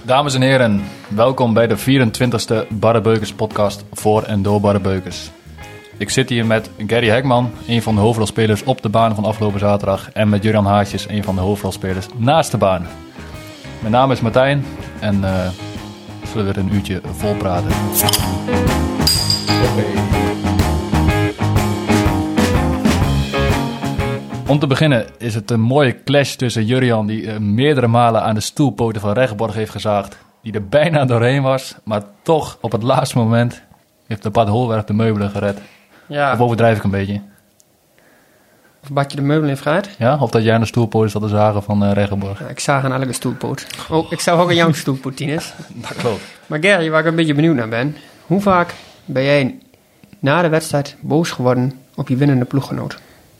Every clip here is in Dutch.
Dames en heren, welkom bij de 24e Barrebeukers podcast voor en door Barrebeukers. Ik zit hier met Gary Hekman, een van de hoofdrolspelers op de baan van afgelopen zaterdag, en met Jurjan Haasjes, een van de hoofdrolspelers naast de baan. Mijn naam is Martijn en we zullen weer een uurtje vol praten. Om te beginnen is het een mooie clash tussen Jurjan, die meerdere malen aan de stoelpoten van Regenborg heeft gezaagd, die er bijna doorheen was, maar toch op het laatste moment heeft de Bad Holwerf de meubelen gered. Ja. Of overdrijf ik een beetje? Of Badje de meubelen heeft gered? Ja, of dat jij aan de stoelpoot zat te zagen van Regenborg. Ja, ik zag aan elke stoelpoot. Oh, ik zag ook aan jouw stoelpoot, Tines. Dat klopt. Maar Gary, waar ik een beetje benieuwd naar ben, hoe vaak ben jij na de wedstrijd boos geworden op je winnende ploeggenoot?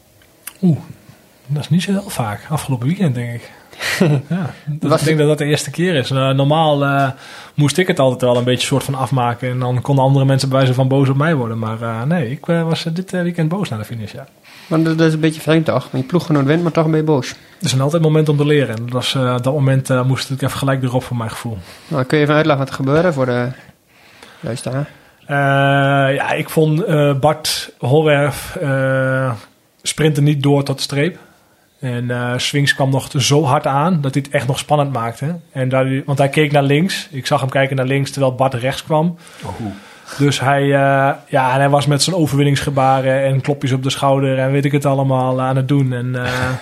Dat is niet zo heel vaak. Afgelopen weekend, denk ik. Ja, ik denk dat dat de eerste keer is. Normaal moest ik het altijd wel een beetje soort van afmaken. En dan konden andere mensen bij wijze van boos op mij worden. Maar nee, ik was dit weekend boos na de finish, ja. Want dat is een beetje vreemd toch? Want je ploeggenoot wint, maar toch ben je boos. Het is een altijd moment om te leren. En dat was, op dat moment moest ik even gelijk erop voor mijn gevoel. Nou, kun je even uitleggen wat er gebeurde voor de luisteraar? Ja, ik vond Bart Holwerf sprintte niet door tot de streep. En Swings kwam nog zo hard aan dat hij het echt nog spannend maakte. En want hij keek naar links. Ik zag hem kijken naar links terwijl Bart rechts kwam. Oh. Dus hij was met zijn overwinningsgebaren en klopjes op de schouder en weet ik het allemaal aan het doen. En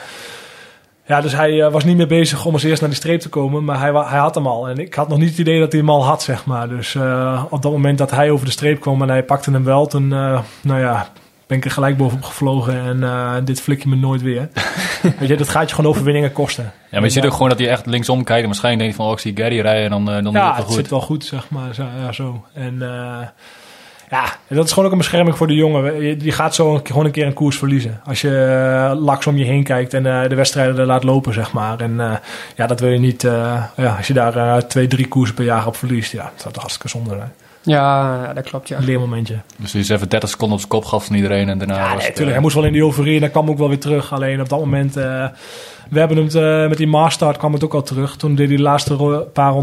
dus hij was niet meer bezig om als eerst naar die streep te komen, maar hij had hem al. En ik had nog niet het idee dat hij hem al had, zeg maar. Dus op dat moment dat hij over de streep kwam en hij pakte hem wel, toen ben ik er gelijk bovenop gevlogen en dit flik je me nooit weer. Weet je, dat gaat je gewoon overwinningen kosten. Ja, maar je ziet ook gewoon dat hij echt linksom kijkt en waarschijnlijk denkt van, ik zie Gary rijden en dan is het wel goed. Het zit wel goed, zeg maar. Zo. En dat is gewoon ook een bescherming voor de jongen. Die gaat gewoon een keer een koers verliezen. Als je laks om je heen kijkt en de wedstrijden er laat lopen, zeg maar. En dat wil je niet. Als je daar 2-3 koersen per jaar op verliest, dat zou hartstikke zonde zijn. Ja, dat klopt, ja. Een leermomentje. Dus hij is even 30 seconden op zijn kop gaf van iedereen en daarna was natuurlijk. Hij moest wel in die euforie en dan kwam ook wel weer terug. Alleen op dat moment, we hebben hem met die maastart kwam het ook al terug. Toen deed hij de laatste paar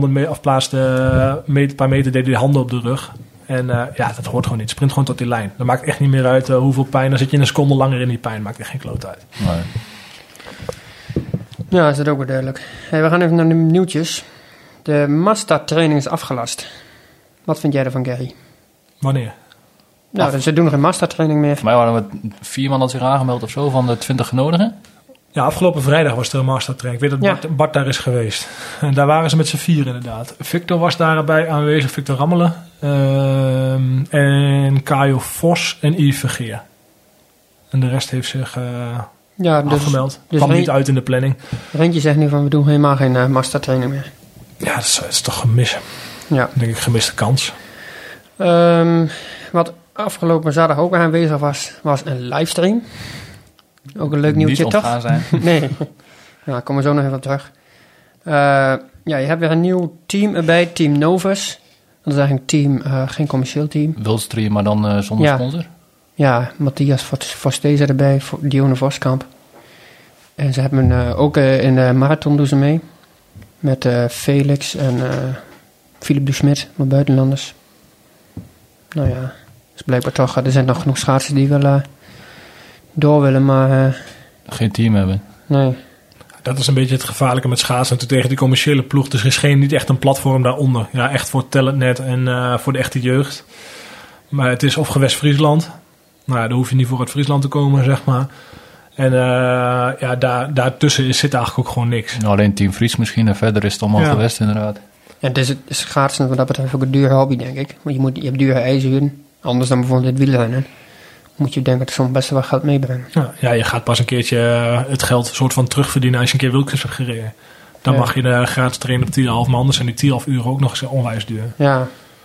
meter deed hij de handen op de rug. En dat hoort gewoon niet. Sprint gewoon tot die lijn. Dat maakt echt niet meer uit hoeveel pijn. Dan zit je een seconde langer in die pijn. Maakt echt geen kloot uit. Nee. Ja, is dat ook wel duidelijk. Hey, we gaan even naar de nieuwtjes. De Mazda-training is afgelast. Wat vind jij ervan, Gary? Wanneer? Nou, dus ze doen geen Mazda-training meer. Voor mij waren we 4 man had zich aangemeld of zo van de 20 genodigen. Ja, afgelopen vrijdag was er een mastertraining. Ik weet dat Bart daar is geweest. En daar waren ze met z'n 4 inderdaad. Victor was daarbij aanwezig, Victor Rammelen. En Kajo Vos en Yves Vergeer. En de rest heeft zich afgemeld. Dus kwam niet uit in de planning. Rentje zegt nu van, we doen helemaal geen Mazda-training meer. Ja, dat is toch gemis. Ja. Denk ik gemiste kans. Wat afgelopen zaterdag ook aanwezig was een livestream. Ook een leuk nieuwtje, toch? Niet ontgaan zijn. Nee. Nou, komen we zo nog even op terug. Je hebt weer een nieuw team erbij, Team Novus. Dat is eigenlijk een team, geen commercieel team. Wildstream, maar dan zonder sponsor? Ja, Matthias Forsteza erbij, Dionne Voskamp. En ze hebben ook in de marathon doen ze mee. Met Felix en Philip de Smet, wat buitenlanders. Nou ja, dus blijkbaar toch, er zijn nog genoeg schaatsers die wel door willen, maar geen team hebben. Nee. Dat is een beetje het gevaarlijke met schaatsen tegen die commerciële ploeg. Dus er is niet echt een platform daaronder. Ja, echt voor Talentnet en voor de echte jeugd. Maar het is of gewest Friesland. Nou ja, daar hoef je niet voor uit Friesland te komen, zeg maar. En daartussen zit eigenlijk ook gewoon niks. Nou, alleen Team Fries misschien en verder is het allemaal gewest inderdaad. Ja, het is schaatsen wat dat betreft ook een dure hobby, denk ik. Want je hebt dure ijzuren. Anders dan bijvoorbeeld het wielrennen. Moet je denken dat soms best wel geld meebrengen. Ja, je gaat pas een keertje het geld soort van terugverdienen als je een keer Wilkens hebt gereden. Dan mag je de gratis trainen op 10,5 man. Anders zijn die 10,5 uur ook nog eens onwijs duur. Ja.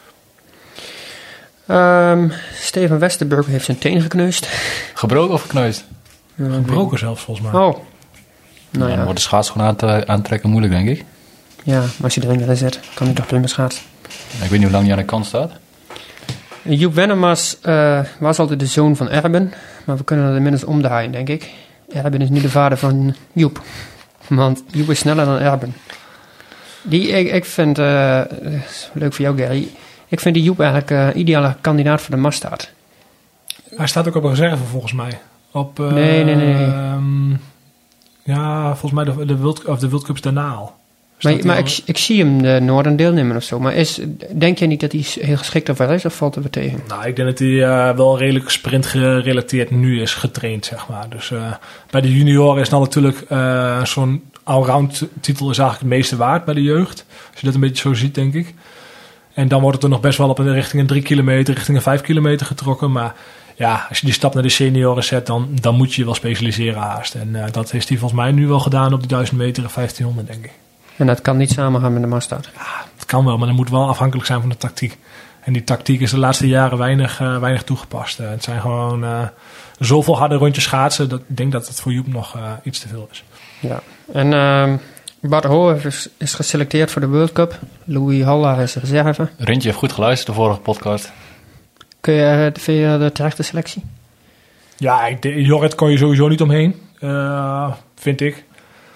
Steven Westerburg heeft zijn teen gekneusd. Gebroken of gekneusd? Gebroken zelfs, volgens mij. Oh. Nou ja. Dan wordt de schaats gewoon aantrekken moeilijk, denk ik. Ja, maar als je erin zit, kan hij toch prima schaatsen. Ik weet niet hoe lang hij aan de kant staat. Joep Wennemars was altijd de zoon van Erben. Maar we kunnen dat inmiddels omdraaien, denk ik. Erben is nu de vader van Joep. Want Joep is sneller dan Erben. Ik vind, leuk voor jou Gary, ik vind die Joep eigenlijk ideale kandidaat voor de Mastart. Hij staat ook op een reserve volgens mij. Op, Nee. Ja, volgens mij de World Cups daarna al. Maar ik zie hem de Noorden deelnemen of zo. Maar denk je niet dat hij heel geschikt ervoor is of valt er weer tegen? Nou, ik denk dat hij wel redelijk sprint gerelateerd nu is getraind, zeg maar. Dus bij de junioren is dan natuurlijk zo'n allround titel is eigenlijk het meeste waard bij de jeugd. Als je dat een beetje zo ziet, denk ik. En dan wordt het er nog best wel op richting een 3 kilometer, richting een 5 kilometer getrokken. Maar ja, als je die stap naar de senioren zet, dan moet je je wel specialiseren haast. En dat heeft hij volgens mij nu wel gedaan op die 1000 meter en 1500, denk ik. En dat kan niet samengaan met de Mastart? Ja, het kan wel, maar dat moet wel afhankelijk zijn van de tactiek. En die tactiek is de laatste jaren weinig toegepast. Het zijn gewoon zoveel harde rondjes schaatsen. Dat ik denk dat het voor Joep nog iets te veel is. Ja, en Bart Hoorn is geselecteerd voor de World Cup. Louis Halla is reserve. Rintje heeft goed geluisterd, de vorige podcast. Vind je de terechte selectie? Ja, Jorrit kon je sowieso niet omheen, vind ik.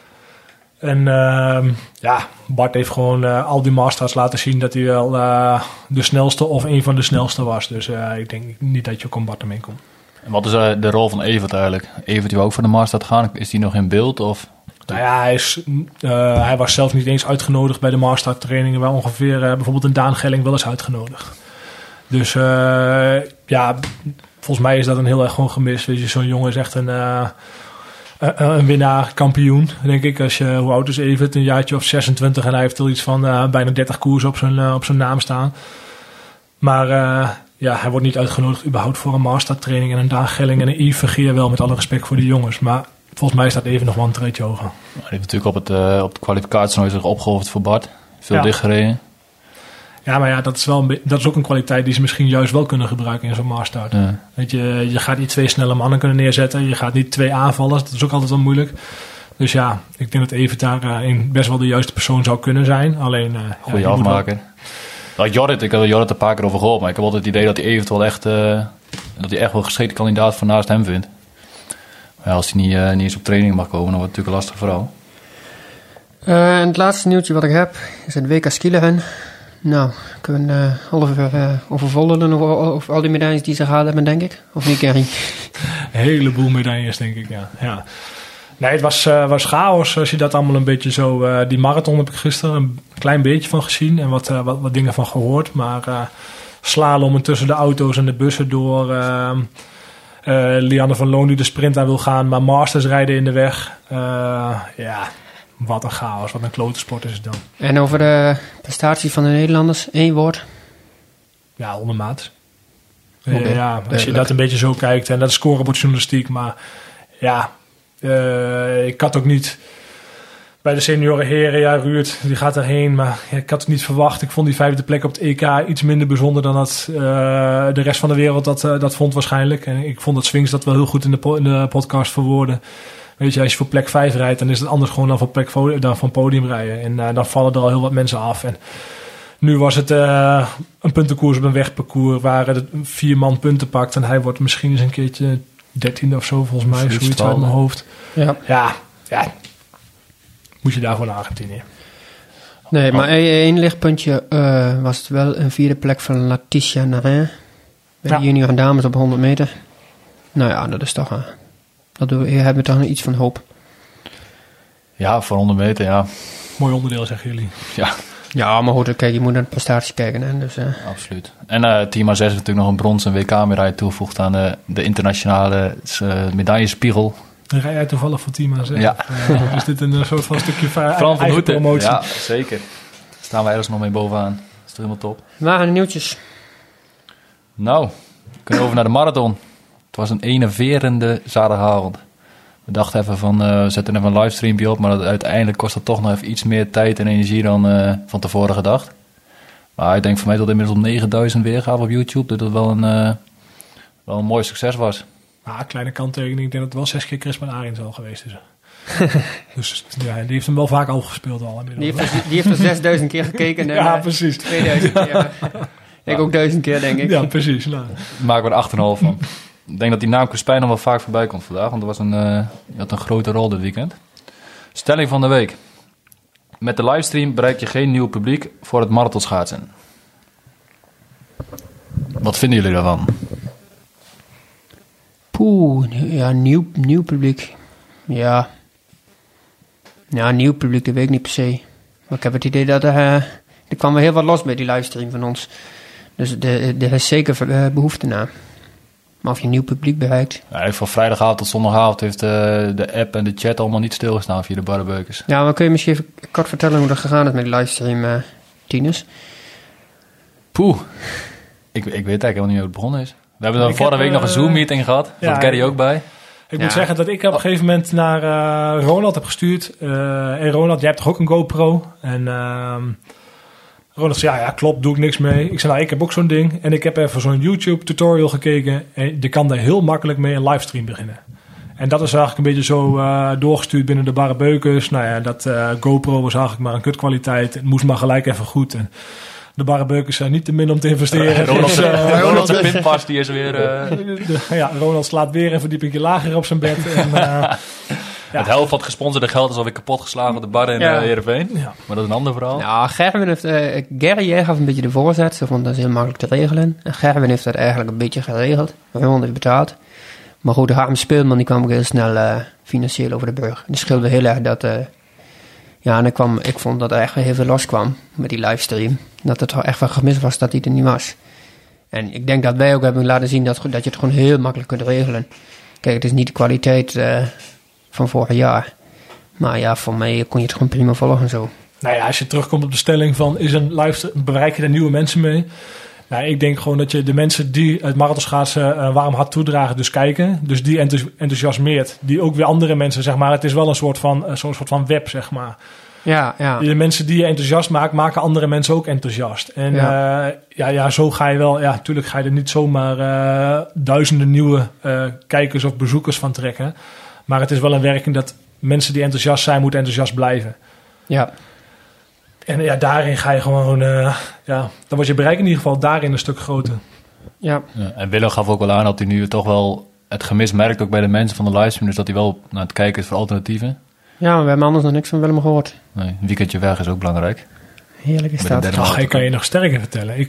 En Bart heeft gewoon al die masters laten zien dat hij wel de snelste of een van de snelste was. Dus ik denk niet dat je ook om Bart ermee komt. En wat is de rol van Evert eigenlijk? Evert die ook voor de Mastart gaan, is die nog in beeld? Of? Nou ja, hij was zelf niet eens uitgenodigd bij de Mastart trainingen. Waar ongeveer bijvoorbeeld een Daan Gelling wel eens uitgenodigd. Dus volgens mij is dat een heel erg gewoon gemist. Weet je, zo'n jongen is echt een winnaar, kampioen, denk ik. Hoe oud is Evert? Een jaartje of 26 en hij heeft al iets van bijna 30 koers op zijn naam staan. Maar hij wordt niet uitgenodigd überhaupt voor een Mastart training en een Daan Gelling en een Yves Vergeer wel, met alle respect voor die jongens. Maar volgens mij staat even nog wel een treedje hoger. Hij heeft natuurlijk op de kwalificatie zich opgeofferd voor Bart. Veel dichtgereden. Ja, maar ja, dat is ook een kwaliteit die ze misschien juist wel kunnen gebruiken in zo'n Mastart. Ja. Weet je gaat niet 2 snelle mannen kunnen neerzetten. Je gaat niet 2 aanvallers. Dat is ook altijd wel moeilijk. Dus ja, ik denk dat Evert daarin best wel de juiste persoon zou kunnen zijn. Alleen, goeie afmaker. Ik heb er Jorrit een paar keer over gehoord, maar ik heb altijd het idee dat hij Evert wel echt, dat hij echt wel geschikte kandidaat voor naast hem vindt. Maar ja, als hij niet eens op training mag komen, dan wordt het natuurlijk een lastig verhaal. En het laatste nieuwtje wat ik heb is het WK Skileren. Nou, kunnen we een half uur overvollen over al die medailles die ze gehaald hebben, denk ik. Of niet, Gary? Een heleboel medailles, denk ik, ja. Nee, het was chaos als je dat allemaal een beetje zo... die marathon heb ik gisteren een klein beetje van gezien en wat dingen van gehoord. Maar slalommen tussen de auto's en de bussen door... Lianne van Loon die de sprint aan wil gaan, maar Masters rijden in de weg. Wat een chaos, wat een klote sport is het dan. En over de prestatie van de Nederlanders, 1 woord? Ja, ondermaat. Okay, ja, als je dat een beetje zo kijkt, en dat is scorebordjournalistiek, maar ja, ik had ook niet bij de senioren heren, ja, Ruud, die gaat erheen, maar ik had het niet verwacht. Ik vond die 5e plek op het EK iets minder bijzonder dan dat de rest van de wereld dat vond waarschijnlijk. En ik vond dat Swings dat wel heel goed in de podcast verwoordde. Weet je, als je voor plek 5 rijdt, dan is het anders gewoon dan van podium rijden. En dan vallen er al heel wat mensen af. En nu was het een puntenkoers op een wegparcours waar 4 man punten pakt. En hij wordt misschien eens een keertje 13e of zo, volgens mij. Zoiets uit mijn hoofd. Ja. Moet je daarvoor naar Argentinië. Nee, maar 1 lichtpuntje was het wel een 4e plek van Letitia Narin. Bij de junior en dames op 100 meter. Nou ja, dat is toch... Hier hebben we toch iets van hoop. Ja, voor 100 meter, ja. Mooi onderdeel, zeggen jullie. Ja, maar goed, kijk, je moet naar de prestatie kijken. Hè, dus, absoluut. En Team A6 heeft natuurlijk nog een bronzen WK-medaille toegevoegd aan de internationale medaillespiegel. Dan rij jij toevallig voor Team A6? Ja. Is dit een soort van stukje Fran van Houten. Promotie? Ja, zeker. Daar staan wij ergens nog mee bovenaan. Dat is toch helemaal top. Waar gaan de nieuwtjes? Nou, we kunnen over naar de marathon. Het was een enerverende zaterdagavond. We dachten even van, we zetten even een livestreampje op, maar uiteindelijk kost dat toch nog even iets meer tijd en energie dan van tevoren gedacht. Maar ik denk voor mij dat inmiddels op 9000 weergave op YouTube, dat het wel een mooi succes was. Kleine kanttekening, ik denk dat het wel 6 keer Chris Arends al geweest is. Dus ja, die heeft hem wel vaak al gespeeld al. Die heeft er 6000 keer gekeken. En, ja, precies. 2000 keer. Ik ook 1000 keer, denk ik. Ja, precies. Nou. Maken we er 8,5 van. Ik denk dat die naam Crespijn nog wel vaak voorbij komt vandaag, want er was had een grote rol dit weekend. Stelling van de week. Met de livestream bereik je geen nieuw publiek voor het marathonschaatsen. Wat vinden jullie daarvan? Ja, nieuw publiek. Ja, nieuw publiek, dat weet ik niet per se. Maar ik heb het idee dat er kwam wel heel wat los bij die livestream van ons. Dus er is zeker behoefte naar. Maar of je nieuw publiek bereikt. Ja, van vrijdagavond tot zondagavond heeft de app en de chat allemaal niet stilgestaan via de Barrebeukers. Ja, maar kun je misschien even kort vertellen hoe dat gegaan is met die livestream, Tinus? Ik weet eigenlijk helemaal niet hoe het begonnen is. We hebben dan vorige week nog een Zoom-meeting gehad. Daar zat Gary ook bij. Ik moet zeggen dat ik op een gegeven moment naar Ronald heb gestuurd. En Ronald, jij hebt toch ook een GoPro? En Ronald zei, ja, klopt, doe ik niks mee. Ik zei, nou, ik heb ook zo'n ding. En ik heb even zo'n YouTube-tutorial gekeken. En je kan daar heel makkelijk mee een livestream beginnen. En dat is eigenlijk een beetje zo doorgestuurd binnen de Barrebeukers. Nou ja, dat GoPro was eigenlijk maar een kutkwaliteit. Het moest maar gelijk even goed. En de Barrebeukers zijn niet te min om te investeren. Ronald's pinpas, die is weer... Ronald slaat weer een verdiepingje lager op zijn bed. En, Het helft van het gesponsorde geld is alweer kapot geslagen op de bar in Heerenveen. Ja. Maar dat is een ander verhaal. Ja, Gary gaf een beetje de voorzet. Ze vond dat heel makkelijk te regelen. En Gerwin heeft dat eigenlijk een beetje geregeld. Ronald heeft betaald. Maar goed, de Harm Speelman die kwam ook heel snel financieel over de brug. En die scheelde heel erg dat... ik vond dat er echt heel veel los kwam met die livestream. Dat het echt wel gemist was dat hij er niet was. En ik denk dat wij ook hebben laten zien dat je het gewoon heel makkelijk kunt regelen. Kijk, het is niet de kwaliteit van vorig jaar. Maar ja, voor mij kon je het gewoon prima volgen zo. Nou ja, als je terugkomt op de stelling van is een livestream, bereik je er nieuwe mensen mee? Nou, ik denk gewoon dat je de mensen die het marathonschaatsen een warm hart toedragen, dus kijken. Dus die enthousiasmeert. Die ook weer andere mensen, zeg maar. Het is wel een soort van web, zeg maar. Ja. De mensen die je enthousiast maakt, maken andere mensen ook enthousiast. En zo ga je wel... Ja, natuurlijk ga je er niet zomaar duizenden nieuwe kijkers of bezoekers van trekken. Maar het is wel een werking dat mensen die enthousiast zijn, moeten enthousiast blijven. Ja. En daarin ga je gewoon... dan wordt je bereik in ieder geval daarin een stuk groter. Ja. En Willem gaf ook wel aan dat hij nu toch wel het gemis merkt, ook bij de mensen van de livestream. Dus dat hij wel naar het kijken is voor alternatieven. Ja, we hebben anders nog niks van Willem gehoord. Nee, een weekendje weg is ook belangrijk. Heerlijk is dat. Ik kan je nog sterker vertellen.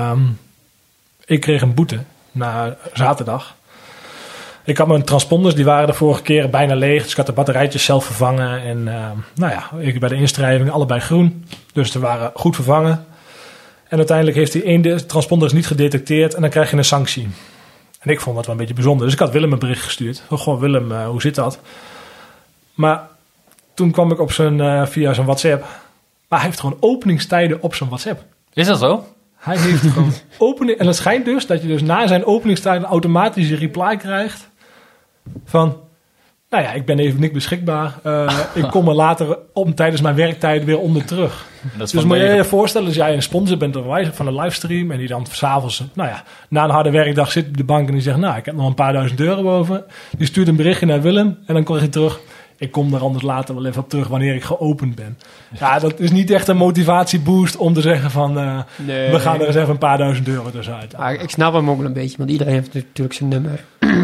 Ik kreeg een boete na zaterdag. Ik had mijn transponders, die waren de vorige keer bijna leeg. Dus ik had de batterijtjes zelf vervangen. En ik bij de inschrijving allebei groen. Dus ze waren goed vervangen. En uiteindelijk heeft de transponder niet gedetecteerd. En dan krijg je een sanctie. En ik vond dat wel een beetje bijzonder. Dus ik had Willem een bericht gestuurd. Goh, Willem, hoe zit dat? Maar toen kwam ik op via zijn WhatsApp. Maar hij heeft gewoon openingstijden op zijn WhatsApp. Is dat zo? Hij heeft gewoon opening. En het schijnt dus dat je dus na zijn openingstijden automatisch een reply krijgt. Van, nou ja, ik ben even niet beschikbaar. Ik kom er later tijdens mijn werktijd weer onder terug. Dus moet je je voorstellen, als jij een sponsor bent van een livestream. En die dan s'avonds, na een harde werkdag zit op de bank en die zegt, nou, ik heb nog een paar €1000 boven. Die stuurt een berichtje naar Willem en dan krijg je terug. Ik kom er anders later wel even op terug wanneer ik geopend ben. Ja, dat is niet echt een motivatieboost om te zeggen van... we gaan er eens even een paar €1000 dus uit. Ik snap hem ook wel een beetje, want iedereen heeft natuurlijk zijn nummer.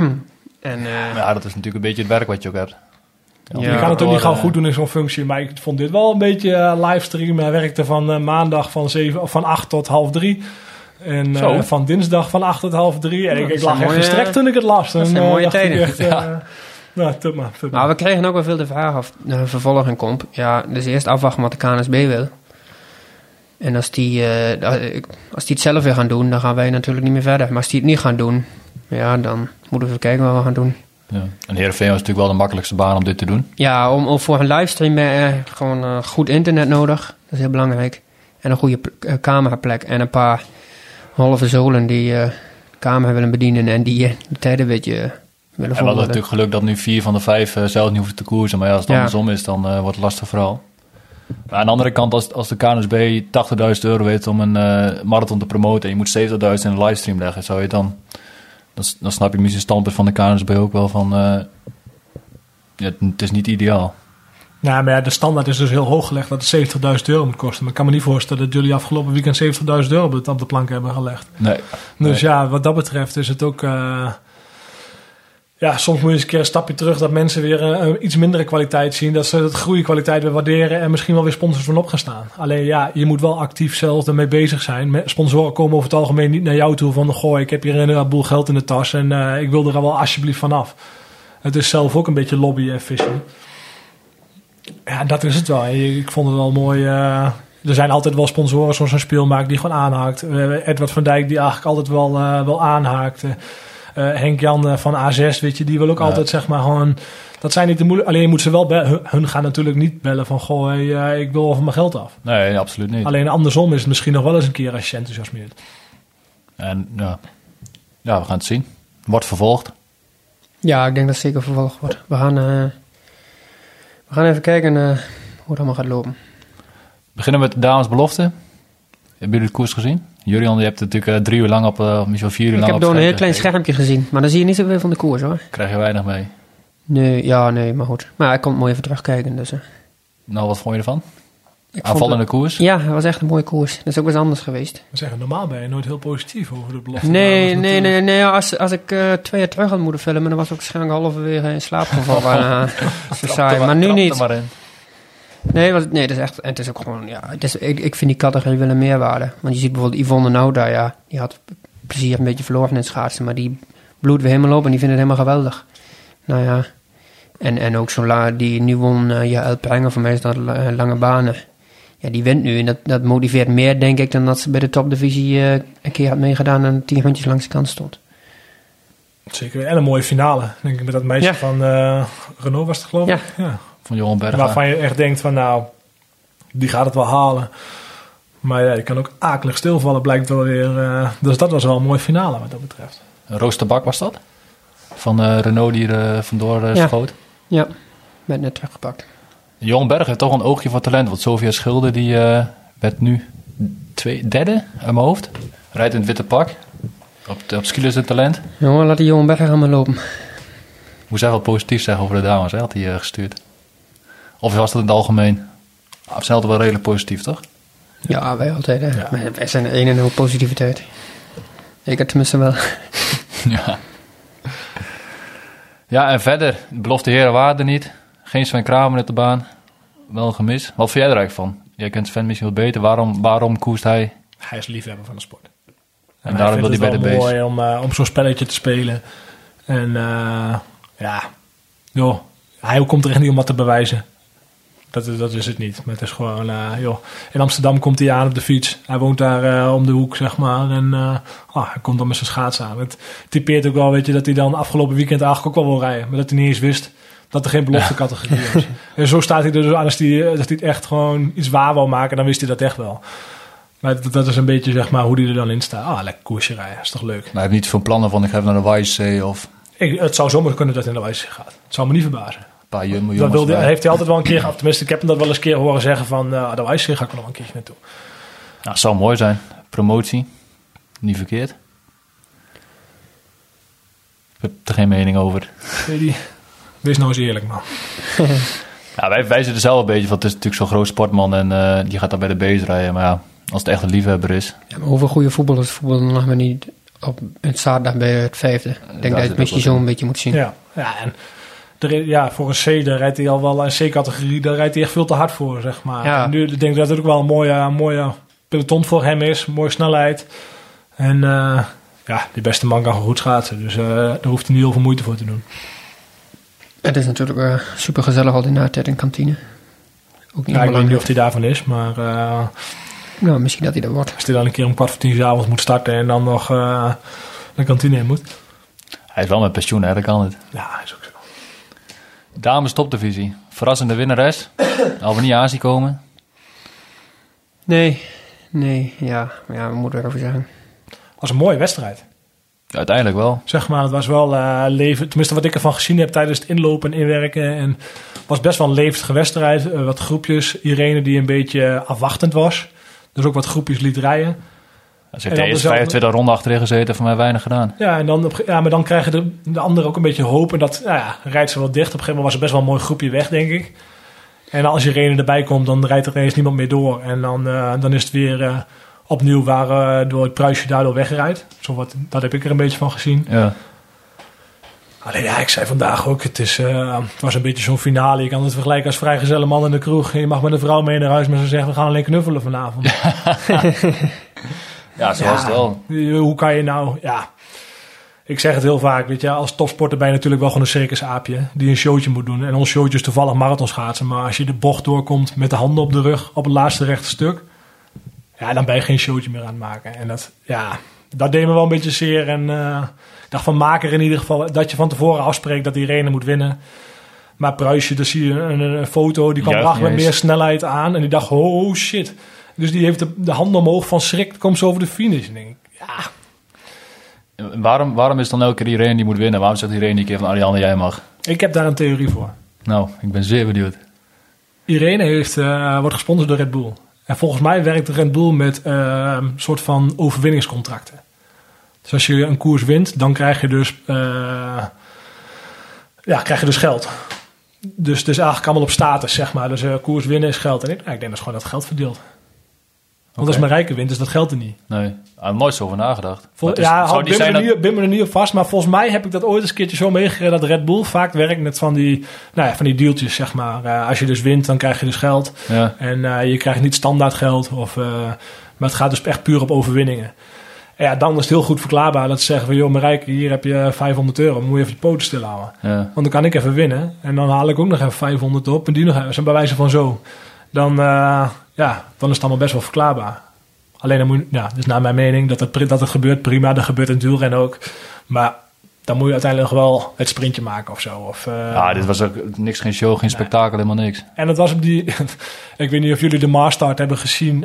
Dat is natuurlijk een beetje het werk wat je ook hebt. Ja, je kan het ook niet gaan goed doen in zo'n functie. Maar ik vond dit wel een beetje livestream. Hij werkte van maandag van 8 tot 2:30. En van dinsdag van 8 tot 2:30. En ik lag echt gestrekt toen ik het las. Dat zijn mooie tijden. Maar we kregen ook wel veel de vraag of er vervolging komt. Ja, dus eerst afwachten wat de KNSB wil. En als die het zelf weer gaan doen, dan gaan wij natuurlijk niet meer verder. Maar als die het niet gaan doen, ja, dan moeten we kijken wat we gaan doen. Ja. En Heerenveen was natuurlijk wel de makkelijkste baan om dit te doen. Ja, om voor een livestream gewoon goed internet nodig. Dat is heel belangrijk. En een goede cameraplek. En een paar halve zolen die de camera willen bedienen. En die de tijden een beetje willen volgen. En we hadden natuurlijk geluk dat nu 4 van de 5 zelf niet hoeven te koersen. Maar ja, als het andersom is, dan wordt het lastig vooral. Maar aan de andere kant, als de KNSB €80.000 weet om een marathon te promoten... en je moet €70.000 in een livestream leggen, zou je dan snap je misschien het standpunt van de KNSB ook wel van... het is niet ideaal. Nou, maar ja, de standaard is dus heel hoog gelegd dat het €70.000 moet kosten. Maar ik kan me niet voorstellen dat jullie afgelopen weekend €70.000 op de plank hebben gelegd. Nee. Dus ja, wat dat betreft is het ook... Ja, soms moet je eens een keer een stapje terug dat mensen weer iets mindere kwaliteit zien. Dat ze het goede kwaliteit weer waarderen en misschien wel weer sponsors van op gaan staan. Alleen ja, je moet wel actief zelf ermee bezig zijn. Sponsoren komen over het algemeen niet naar jou toe van goh, ik heb hier een boel geld in de tas en ik wil er wel alsjeblieft vanaf. Het is zelf ook een beetje lobbyen en vissen. Ja, dat is het wel. Ik vond het wel mooi. Er zijn altijd wel sponsoren zoals een Speelmaak die gewoon aanhaakt. Edward van Dijk die eigenlijk altijd wel aanhaakt. Henk-Jan van A6, weet je, die wil ook altijd zeg maar gewoon... Dat zijn niet de moeilijk. Alleen je moet ze wel bellen. Hun gaan natuurlijk niet bellen van goh, hey, ik wil van mijn geld af. Nee, absoluut niet. Alleen andersom is het misschien nog wel eens een keer als je enthousiasmeert. En ja, we gaan het zien. Wordt vervolgd. Ja, ik denk dat het zeker vervolgd wordt. We gaan even kijken hoe het allemaal gaat lopen. We beginnen met de damesbelofte. Hebben jullie de koers gezien? Julian, je hebt natuurlijk 3 uur lang misschien 4 uur lang ik heb door een heel klein gekeken. schermpje gezien. Maar dan zie je niet zoveel van de koers, hoor. Krijg je weinig mee. Nee, maar goed. Maar ik kon het mooi even terugkijken. Dus, Nou, wat vond je ervan? ik Aanvallende vond koers? Ja, het was echt een mooie koers. Dat is ook wel eens anders geweest. We zeggen, normaal ben je nooit heel positief over de belofte. Nee. Als ik 2 jaar terug had moeten filmen, dan was ik waarschijnlijk halverwege in slaap gevallen. Zo saai. Maar nu niet. Maar in. Nee, dat is echt... En het is ook gewoon... Ja, ik vind die categorie wel een meerwaarde. Want je ziet bijvoorbeeld Yvonne Nauda, ja. Die had plezier een beetje verloren in het schaatsen. Maar die bloedt weer helemaal op en die vindt het helemaal geweldig. Nou ja. En ook zo'n die nu won Jaël Prenger, voor mij is dat lange banen. Ja, die wint nu. En dat motiveert meer, denk ik, dan dat ze bij de topdivisie een keer had meegedaan en 10 rondjes langs de kant stond. Zeker. En een mooie finale. Denk ik met dat meisje van Renault was het, geloof ik. Ja. Van Johan Berger. Waarvan je echt denkt van nou, die gaat het wel halen. Maar ja, je kan ook akelig stilvallen, blijkt wel weer. Dus dat was wel een mooie finale wat dat betreft. Roos Tabak was dat? Van Renault die er vandoor schoot. Ja, werd net teruggepakt. Johan Berger heeft toch een oogje voor talent. Want Sofia Schilder die werd nu derde uit mijn hoofd. Rijdt in het witte pak. Op skielen is het talent. Jongen, laat die Johan Berger gaan maar lopen. Moet zeggen wat positief zeggen over de dames, hè, had hij gestuurd. Of was dat in het algemeen? Ze zijn altijd wel redelijk positief, toch? Ja, wij altijd. Hè. Ja. Wij zijn een en al positiviteit. Ik heb tenminste wel. Ja. Ja, en verder, de belofte heren waren er niet. Geen Sven Kramer op de baan. Wel een gemis. Wat vind jij er eigenlijk van? Jij kent Sven misschien wat beter. Waarom koerst hij? Hij is liefhebber van de sport. En daarom wil hij bij de base. Het is mooi om zo'n spelletje te spelen. En hij komt er echt niet om wat te bewijzen. Dat is het niet. Maar het is gewoon, in Amsterdam komt hij aan op de fiets. Hij woont daar om de hoek, zeg maar. En hij komt dan met zijn schaats aan. Het typeert ook wel, weet je, dat hij dan afgelopen weekend eigenlijk ook wel wil rijden. Maar dat hij niet eens wist dat er geen beloftecategorie was. En zo staat hij er dus aan als hij het echt gewoon iets waar wil maken. Dan wist hij dat echt wel. Maar dat is een beetje, zeg maar, hoe hij er dan in staat. Lekker koersje rijden, is toch leuk. Maar hij heeft niet veel plannen van, ik ga even naar de Wijszee of... Het zou zomaar kunnen dat hij naar de Wijszee gaat. Het zou me niet verbazen. Dat heeft hij altijd wel een keer gehad. Tenminste, ik heb hem dat wel eens een keer horen zeggen van... de Wijszee ga ik er nog een keertje naartoe. Nou, het zou mooi zijn. Promotie. Niet verkeerd. Ik heb er geen mening over. Wees nou eens eerlijk, man. Ja, wij zitten zelf een beetje van, het is natuurlijk zo'n groot sportman en die gaat dan bij de base rijden. Maar ja, als het echt een liefhebber is. Ja, maar hoeveel goede voetballers voetballen nog maar niet op het zaterdag bij het 5e. Ik denk dat je het misschien zo een beetje moet zien. Ja, en voor een C, daar rijdt hij al wel een C-categorie, daar rijdt hij echt veel te hard voor, zeg maar. Ja. En nu denk ik dat het ook wel een mooie peloton voor hem is, mooie snelheid. En die beste man kan gewoon goed schaatsen, dus daar hoeft hij niet heel veel moeite voor te doen. Het is natuurlijk super gezellig al die na-tijd in kantine. Ook niet ik weet niet of hij daarvan is, maar... nou, misschien dat hij dat wordt. Als hij dan een keer om 9:45 avonds moet starten en dan nog de kantine in moet. Hij is wel met pensioen, hè? Dat kan het. Ja, is ook zo. Dames topdivisie. Verrassende winnares. Al we niet aan zien komen. Nee, ja, we moeten erover zeggen. Het was een mooie wedstrijd. Ja, uiteindelijk wel. Zeg maar, het was wel leven. Tenminste, wat ik ervan gezien heb tijdens het inlopen en inwerken. En het was best wel een levendige wedstrijd. Wat groepjes. Irene die een beetje afwachtend was. Dus ook wat groepjes liet rijden. Ze heeft de eerste 25 ronden achterin gezeten, voor mij weinig gedaan. Ja, maar dan krijgen de anderen ook een beetje hoop. En dat rijdt ze wel dicht. Op een gegeven moment was er best wel een mooi groepje weg, denk ik. En als Irene erbij komt, dan rijdt er ineens niemand meer door. En dan is het weer opnieuw waardoor het Pruisje daardoor wegrijdt. Dat heb ik er een beetje van gezien. Ja. Alleen ja, ik zei vandaag ook, het was een beetje zo'n finale. Je kan het vergelijken als vrijgezelle man in de kroeg. En je mag met een vrouw mee naar huis, maar ze zegt, we gaan alleen knuffelen vanavond. Ja, zo was het wel. Hoe kan je nou... Ja, ik zeg het heel vaak, weet je. Als topsporter ben je natuurlijk wel gewoon een circusaapje die een showtje moet doen. En ons showtje is toevallig marathonschaatsen. Maar als je de bocht doorkomt met de handen op de rug op het laatste rechte stuk... Ja, dan ben je geen showtje meer aan het maken. En dat deed me wel een beetje zeer. En ik dacht van maak er in ieder geval dat je van tevoren afspreekt dat Irene moet winnen. Maar Pruisje, dan zie je een foto, die kwam bracht met meer snelheid aan. En die dacht, oh shit. Dus die heeft de handen omhoog van schrik, komt ze over de finish. En denk ik, ja... Waarom is dan elke keer Irene die moet winnen? Waarom zegt Irene die keer van Ariane, jij mag? Ik heb daar een theorie voor. Nou, ik ben zeer benieuwd. Irene wordt gesponsord door Red Bull. En volgens mij werkt Red Bull met een soort van overwinningscontracten. Dus als je een koers wint, dan krijg je dus geld. Dus het is eigenlijk allemaal op status, zeg maar. Dus koers winnen is geld. En ik denk dat is gewoon dat geld verdeeld. Want als Marijke wint, is dat geld er niet. Nee, ik heb nooit zo over nagedacht. Bim me er niet op vast. Maar volgens mij heb ik dat ooit eens een keertje zo meegekregen... dat Red Bull vaak werkt met van die dealtjes, zeg maar. Als je dus wint, dan krijg je dus geld. Ja. En je krijgt niet standaard geld. Maar het gaat dus echt puur op overwinningen. En ja, dan is het heel goed verklaarbaar dat ze zeggen van... joh, Marijke, hier heb je €500. Dan moet je even je poten stil houden. Ja. Want dan kan ik even winnen. En dan haal ik ook nog even 500 op. En die nog even, bij wijze van zo. Dan is het allemaal best wel verklaarbaar. Alleen dan moet dus naar mijn mening, dat het gebeurt, prima. Dat gebeurt in het wielrennen ook. Maar dan moet je uiteindelijk wel het sprintje maken of zo. Dit was ook niks, geen show, geen spektakel, helemaal niks. En dat was op die... ik weet niet of jullie de Maastart hebben gezien...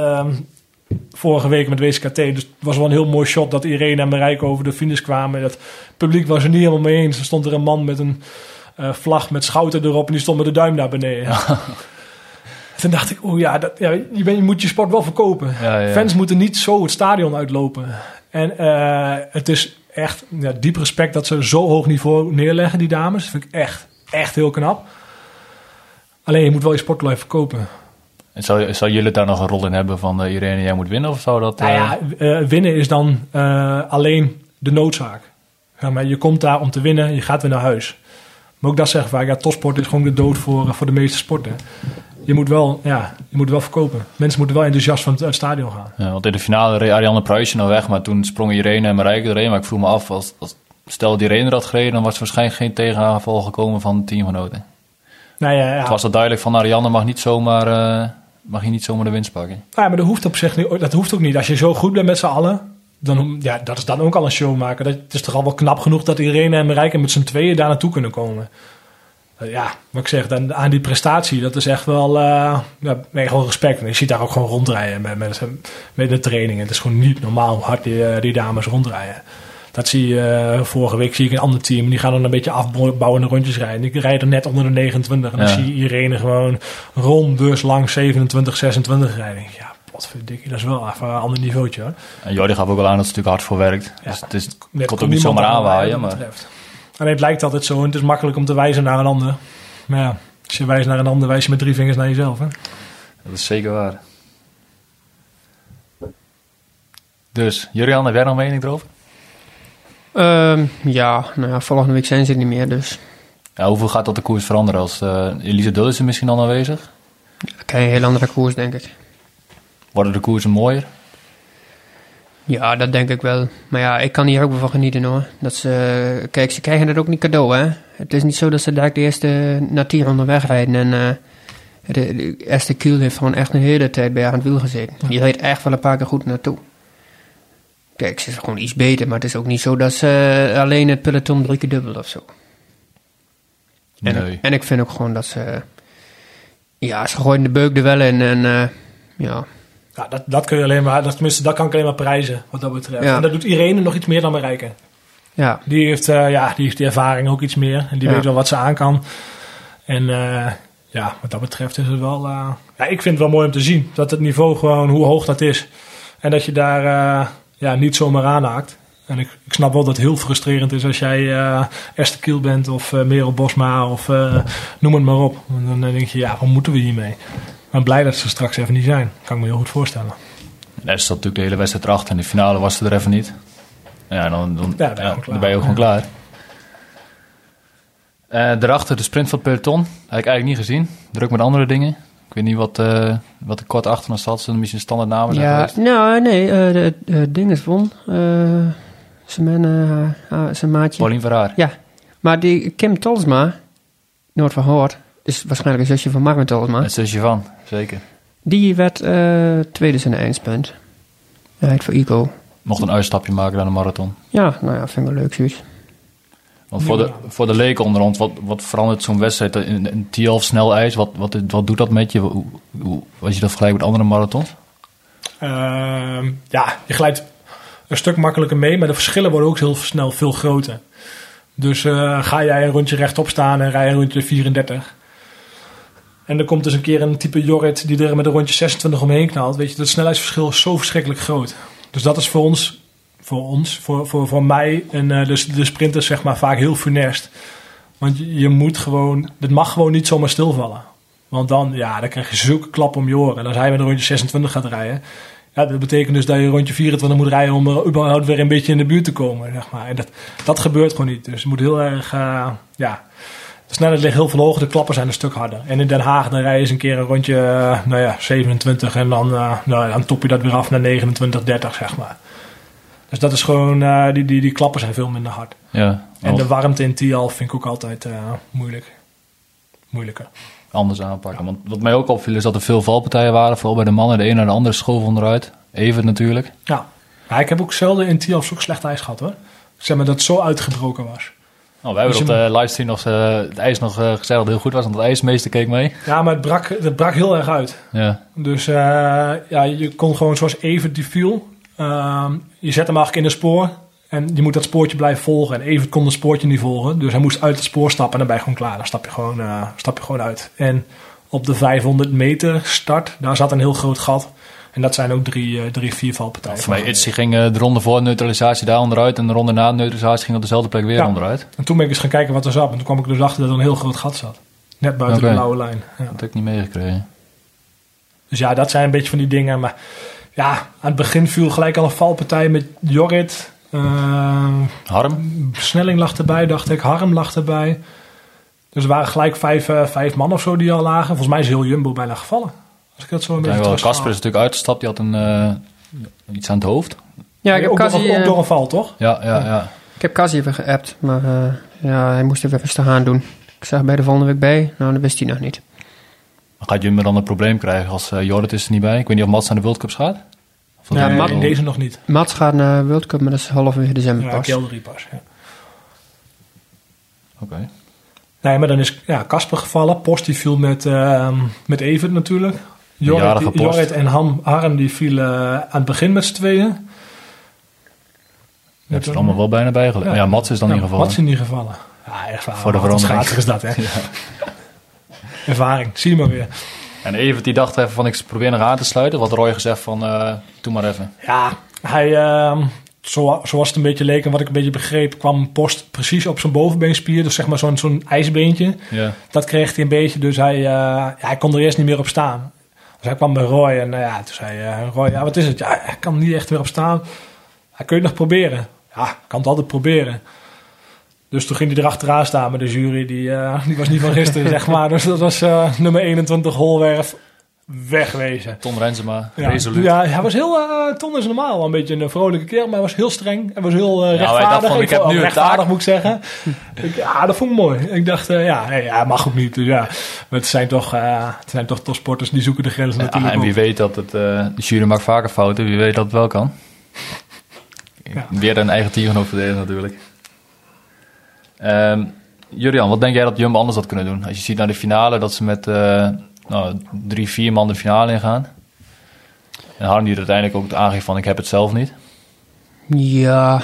vorige week met WCKT. Dus het was wel een heel mooi shot dat Irene en Marijke over de finish kwamen. Dat publiek was er niet helemaal mee eens. Er stond er een man met een vlag met schouten erop... en die stond met de duim naar beneden. Ja. Toen dacht ik, je moet je sport wel verkopen. Ja. Fans moeten niet zo het stadion uitlopen. En het is echt diep respect dat ze zo hoog niveau neerleggen, die dames. Dat vind ik echt heel knap. Alleen je moet wel je sport blijven verkopen. En zou jullie daar nog een rol in hebben van Irene, jij moet winnen? Of zou dat... Winnen is dan alleen de noodzaak. Ja, maar je komt daar om te winnen, je gaat weer naar huis. Maar ook dat zeggen vaak, topsport is gewoon de dood voor de meeste sporten. Je moet wel verkopen. Mensen moeten wel enthousiast van het stadion gaan. Ja, want in de finale reed Ariane Pruisje nog weg, maar toen sprongen Irene en Marijke erheen. Maar ik vroeg me af, stel die Irene er had gereden, dan was er waarschijnlijk geen tegenaanval gekomen van teamgenoten. Het was al duidelijk van Ariane mag je niet zomaar de winst pakken. Ja, maar dat hoeft ook niet. Als je zo goed bent met z'n allen, dat is dan ook al een show maken. Het is toch al wel knap genoeg dat Irene en Marijke met z'n tweeën daar naartoe kunnen komen. Wat ik zeg, aan die prestatie, dat is echt wel gewoon respect. En je ziet daar ook gewoon rondrijden met de trainingen. Het is gewoon niet normaal hoe hard die dames rondrijden. Dat zie je, vorige week zie ik een ander team. Die gaan dan een beetje afbouwende rondjes rijden. Die rijden net onder de 29. En dan zie je Irene gewoon rondes lang 27, 26 rijden. Ja, potverdikkie, dat is wel even een ander niveautje, hoor. En Jordi gaf ook al aan dat ze natuurlijk hard voor werkt. Ja, dus het komt ook niet zomaar aanwaaien. Maar... Alleen het lijkt altijd zo en het is makkelijk om te wijzen naar een ander. Maar ja, als je wijst naar een ander, wijs je met 3 vingers naar jezelf. Hè? Dat is zeker waar. Dus, Jurian, heb jij nog een mening erover? Volgende week zijn ze er niet meer, dus... Ja, hoeveel gaat dat de koers veranderen als Elise Dulles misschien al aanwezig? Dan krijg je een heel andere koers, denk ik. Worden de koersen mooier? Ja, dat denk ik wel. Maar ja, ik kan hier ook wel van genieten, hoor. Ze krijgen het ook niet cadeau, hè. Het is niet zo dat ze daar de eerste na 10 ronden wegrijden. En de Esther Kiel heeft gewoon echt een hele tijd bij haar aan het wiel gezeten. Die reed echt wel een paar keer goed naartoe. Kijk, ze is gewoon iets beter, maar het is ook niet zo dat ze alleen het peloton 3 keer dubbel of zo. Nee. En ik vind ook gewoon dat ze... Ja, ze gooien de beuk er wel in en Ja, dat kun je alleen maar... dat kan ik alleen maar prijzen, wat dat betreft. Ja. En dat doet Irene nog iets meer dan Marijke. Ja. Die heeft die ervaring ook iets meer. En die weet wel wat ze aan kan. En wat dat betreft is het wel... ik vind het wel mooi om te zien. Dat het niveau gewoon, hoe hoog dat is. En dat je daar niet zomaar aanhaakt. En ik snap wel dat het heel frustrerend is als jij Esther Kiel bent of Merel Bosma of noem het maar op. En dan denk je, hoe moeten we hiermee? Maar blij dat ze straks even niet zijn. Kan ik me heel goed voorstellen. Er zat natuurlijk de hele wedstrijd erachter. En de finale was ze er even niet. Ja, dan ben je ook gewoon klaar. Daarachter de sprint van het peloton. Heb ik eigenlijk niet gezien. Druk met andere dingen. Ik weet niet wat er kort achter ons zat. Zullen misschien standaard namen zijn geweest? Nou, nee. De dinges won. Zijn maatje. Paulien Verhaar. Ja. Maar die Kim Tolsma, nooit van gehoord, is waarschijnlijk een zusje van Marvin Tolsma. Het zusje van, zeker. Die werd tweede in de eindspunt. Hij heet voor Ico. Mocht een uitstapje maken naar de marathon. Ja, nou ja, vind ik wel leuk zoiets. Want voor de leken onder ons, wat verandert zo'n wedstrijd? Een Tialf snel ijs, wat doet dat met je? Hoe als je dat vergelijkt met andere marathons? Je glijdt een stuk makkelijker mee, maar de verschillen worden ook heel snel veel groter. Dus ga jij een rondje rechtop staan en rij een rondje 34. En er komt dus een keer een type Jorrit die er met een rondje 26 omheen knalt. Weet je, dat snelheidsverschil is zo verschrikkelijk groot. Dus dat is voor mij en de sprinters zeg maar vaak heel funest. Want je moet gewoon, het mag gewoon niet zomaar stilvallen. Want dan krijg je zulke klap om je oren. En als hij met een rondje 26 gaat rijden, dat betekent dus dat je een rondje 24 moet rijden om er überhaupt weer een beetje in de buurt te komen. Zeg maar. En dat gebeurt gewoon niet. Dus je moet heel erg, de snelheid ligt heel veel hoger, de klappen zijn een stuk harder. En in Den Haag dan rij je eens een keer een rondje 27 en dan top je dat weer af naar 29, 30 zeg maar. Dus dat is gewoon, die klappen zijn veel minder hard. Ja, en de warmte in Tialf vind ik ook altijd moeilijker. Anders aanpakken. Want wat mij ook opviel is dat er veel valpartijen waren. Vooral bij de mannen. De een naar de andere schoof onderuit. Even natuurlijk. Ja, ik heb ook zelden in Tialf zo'n slecht ijs gehad hoor. Zeg maar dat het zo uitgebroken was. Oh, wij hebben op de livestream nog het ijs nog gezegd dat het heel goed was. Want het ijsmeester keek mee. Ja, maar het brak heel erg uit. Ja. Dus je kon gewoon zoals Evert die viel. Je zet hem eigenlijk in een spoor. En je moet dat spoortje blijven volgen. En Evert kon het spoortje niet volgen. Dus hij moest uit het spoor stappen en dan ben je gewoon klaar. Dan stap je gewoon uit. En op de 500 meter start, daar zat een heel groot gat. En dat zijn ook drie 4 valpartijen. Voor mij, Itzy ging de ronde voor neutralisatie daar onderuit. En de ronde na neutralisatie ging op dezelfde plek weer onderuit. En toen ben ik eens gaan kijken wat er zat. En toen kwam ik dus achter dat er een heel groot gat zat. Net buiten de blauwe lijn. Ja. Dat heb ik niet meegekregen. Dus ja, dat zijn een beetje van die dingen. Maar ja, aan het begin viel gelijk al een valpartij met Jorrit. Harm? Snelling lag erbij, dacht ik. Harm lag erbij. Dus er waren gelijk 5 man of zo die al lagen. Volgens mij is heel Jumbo bijna gevallen. Als ik dat zo een beetje Casper is natuurlijk uitgestapt. Die had iets aan het hoofd. Ja, ik heb ook door een val, toch? Ja. Ik heb Cassie even geappt, maar hij moest even rustig aan doen. Ik zag bij de volgende week bij. Nou, dat wist hij nog niet. Gaat Jumbo dan een probleem krijgen als Jorrit is er niet bij? Ik weet niet of Mats naar de World Cups gaat. Ja, deze nog niet. Mats gaat naar de World Cup, maar dat is halverwege december pas. Ja, Kelderie pas, ja. Oké. Nee, maar dan is Casper gevallen. Post die viel met Evert natuurlijk. Jorrit en Harm die vielen aan het begin met z'n tweeën. Je hebt er allemaal wel bijna bijgelegd. Ja, Mats is dan niet gevallen. Mats is niet gevallen. Ja, echt waar. Voor de verandering. Schaatser is dat, hè. Ja. Ervaring, zie je maar weer. En Evert die dacht even van ik probeer nog aan te sluiten. Wat Roy gezegd van doe maar even. Ja, hij, zoals het een beetje leek en wat ik een beetje begreep, kwam Post precies op zijn bovenbeenspier. Dus zeg maar zo'n ijsbeentje. Ja. Dat kreeg hij een beetje. Dus hij kon er eerst niet meer op staan. Dus hij kwam bij Roy en toen zei Roy, wat is het? Ja, hij kan er niet echt meer op staan. Hij kun je het nog proberen? Ja, ik kan het altijd proberen. Dus toen ging hij erachteraan staan, maar de jury die was niet van gisteren, zeg maar. Dus dat was nummer 21 Holwerf wegwezen. Ton Rensema, ja. resoluut. Ja, hij was heel... Ton is normaal wel een beetje een vrolijke kerel, maar hij was heel streng. Hij was heel rechtvaardig. Ik heb nu rechtvaardig, moet ik zeggen. Dat vond ik mooi. Ik dacht, hij mag ook niet. Dus ja, maar het zijn toch topsporters, die zoeken de grenzen natuurlijk en wie weet dat het... de jury maakt vaker fouten, wie weet dat het wel kan. Ja. Weer een eigen team genoeg verdedigen natuurlijk. Jurian, wat denk jij dat Jumbo anders had kunnen doen? Als je ziet naar de finale, dat ze met 3-4 man de finale ingaan. En Harm die uiteindelijk ook aangeeft van ik heb het zelf niet. Ja,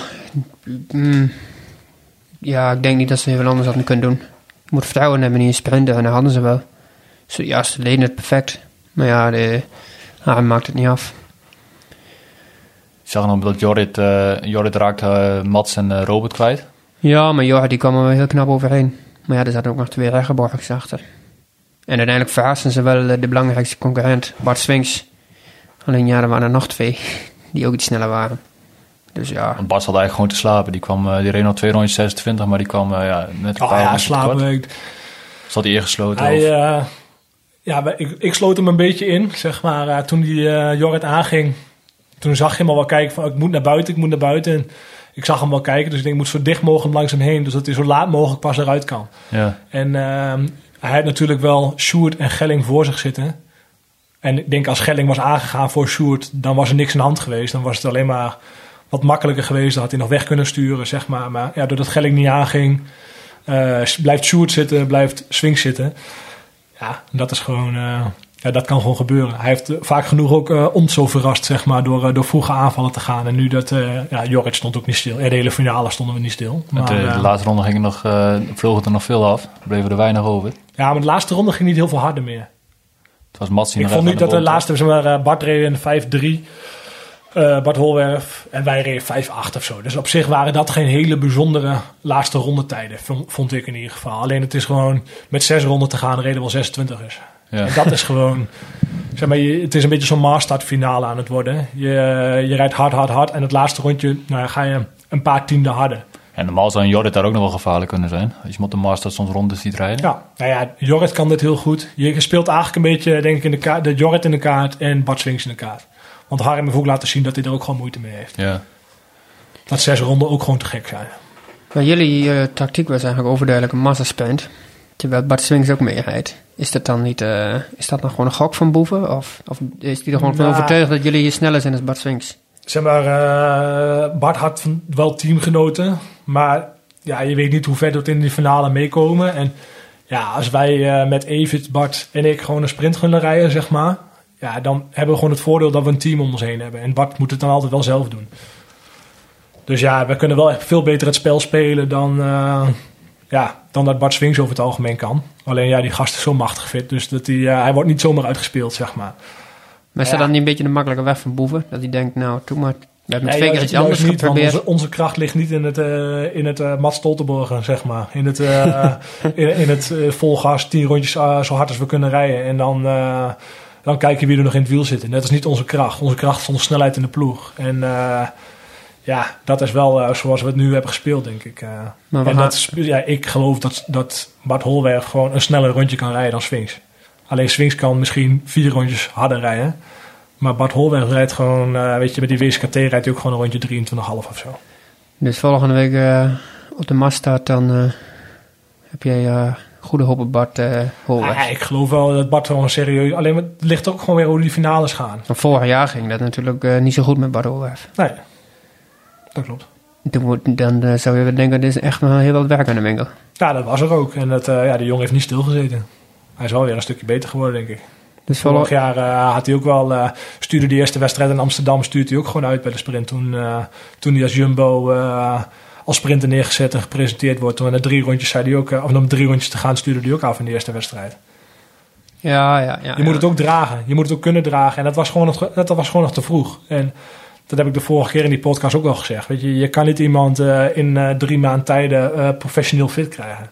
ik denk niet dat ze heel veel anders hadden kunnen doen. Je moet vertrouwen hebben in je sprinten en dat hadden ze wel. Ja, ze deden het perfect. Maar ja, Harm maakt het niet af. Ik zag nog dat Jorrit raakte Mats en Robert kwijt. Ja, maar Jorrit die kwam er wel heel knap overheen. Maar ja, er zaten ook nog 2 rechtgeborgers achter. En uiteindelijk verrasten ze wel de belangrijkste concurrent, Bart Swings. Alleen ja, er waren er nog 2 die ook iets sneller waren. Dus ja. Want Bart zat eigenlijk gewoon te slapen. Die reed nog 2 rondjes 26, maar die kwam net een paar slapen. Zat hij ingesloten? Ik sloot hem een beetje in, zeg maar. Toen die Jorrit aanging, toen zag je hem al wel kijken van ik moet naar buiten. En ik zag hem wel kijken, dus ik denk ik moet zo dicht mogelijk langs hem heen. Dus dat hij zo laat mogelijk pas eruit kan. Ja. En hij had natuurlijk wel Sjoerd en Gelling voor zich zitten. En ik denk als Gelling was aangegaan voor Sjoerd, dan was er niks in de hand geweest. Dan was het alleen maar wat makkelijker geweest. Dan had hij nog weg kunnen sturen, zeg maar. Maar ja, doordat Gelling niet aanging, blijft Sjoerd zitten, blijft Swings zitten. Ja, dat is gewoon... dat kan gewoon gebeuren. Hij heeft vaak genoeg ook ons zo verrast, zeg maar, door vroege aanvallen te gaan. En nu Jorrit stond ook niet stil. De hele finale stonden we niet stil. Maar, de laatste ronde vloog het er nog veel af. Bleven er weinig over. Ja, maar de laatste ronde ging niet heel veel harder meer. Het was Mats die ik vond niet dat de laatste, zeg maar, Bart reed in 5-3. Bart Holwerf en wij reden 5-8 of zo. Dus op zich waren dat geen hele bijzondere laatste rondetijden, vond ik in ieder geval. Alleen het is gewoon met 6 ronden te gaan, reden wel 26 is. Ja. En dat is gewoon, zeg maar, het is een beetje zo'n Maastart finale aan het worden. Je rijdt hard en het laatste rondje ga je een paar tienden harder. En normaal zou een Jorrit daar ook nog wel gevaarlijk kunnen zijn. Als je met de Maastart soms rondes ziet rijden. Ja, nou ja, Jorrit kan dit heel goed. Je speelt eigenlijk een beetje, denk ik, in de kaart, de Jorrit in de kaart en Bart Swings in de kaart. Want Harm heeft ook laten zien dat hij er ook gewoon moeite mee heeft. Ja. Dat 6 ronden ook gewoon te gek zijn. Maar jullie tactiek was eigenlijk overduidelijk een massasprint. Terwijl Bart Swings ook meerijdt. Is dat dan niet... is dat dan gewoon een gok van Boeven? Of is die er gewoon van overtuigd dat jullie hier sneller zijn dan Bart Swings? Zeg maar, Bart had wel teamgenoten. Maar ja, je weet niet hoe ver dat in die finale meekomen. En ja, als wij met Evert, Bart en ik gewoon een sprint gaan rijden, zeg maar. Ja, dan hebben we gewoon het voordeel dat we een team om ons heen hebben. En Bart moet het dan altijd wel zelf doen. Dus ja, we kunnen wel echt veel beter het spel spelen dan dat Bart Swings over het algemeen kan. Alleen ja, die gast is zo machtig fit. Dus dat hij wordt niet zomaar uitgespeeld, zeg maar. Maar is dat dan niet een beetje de makkelijke weg van Boeven? Dat hij denkt, nou, doe maar. We hebben met 2 keer iets anders geprobeerd. Onze kracht ligt niet in het Mats Stoltenborgen, zeg maar. In het vol gas 10 rondjes zo hard als we kunnen rijden. En dan kijken wie er nog in het wiel zitten. Dat is niet onze kracht. Onze kracht is onze snelheid in de ploeg. En dat is wel zoals we het nu hebben gespeeld, denk ik. Ik geloof dat Bart Holwerf gewoon een sneller rondje kan rijden dan Swings. Alleen Swings kan misschien 4 rondjes harder rijden. Maar Bart Holwerf rijdt gewoon, met die WSKT rijdt hij ook gewoon een rondje 23,5 of zo. Dus volgende week op de Maastart dan heb jij goede hoop op Bart Holwerf. Ja, ik geloof wel dat Bart gewoon serieus... Alleen het ligt ook gewoon weer hoe die finales gaan. Van vorig jaar ging dat natuurlijk niet zo goed met Bart Holwerf. Nee, dat klopt. Dan zou je denken, dit is echt nog heel wat werk aan de winkel. Ja, dat was er ook. En de jongen heeft niet stilgezeten. Hij is wel weer een stukje beter geworden, denk ik. Dus vorig jaar had hij ook wel... stuurde die eerste wedstrijd in Amsterdam... stuurt hij ook gewoon uit bij de sprint. Toen hij als Jumbo als sprinter neergezet en gepresenteerd wordt. Toen na 3 rondjes zei hij ook... of om 3 rondjes te gaan stuurde hij ook af in de eerste wedstrijd. Ja. Je moet het ook dragen. Je moet het ook kunnen dragen. En dat was gewoon nog te vroeg. En dat heb ik de vorige keer in die podcast ook wel gezegd. Weet je kan niet iemand in 3 maanden tijden professioneel fit krijgen.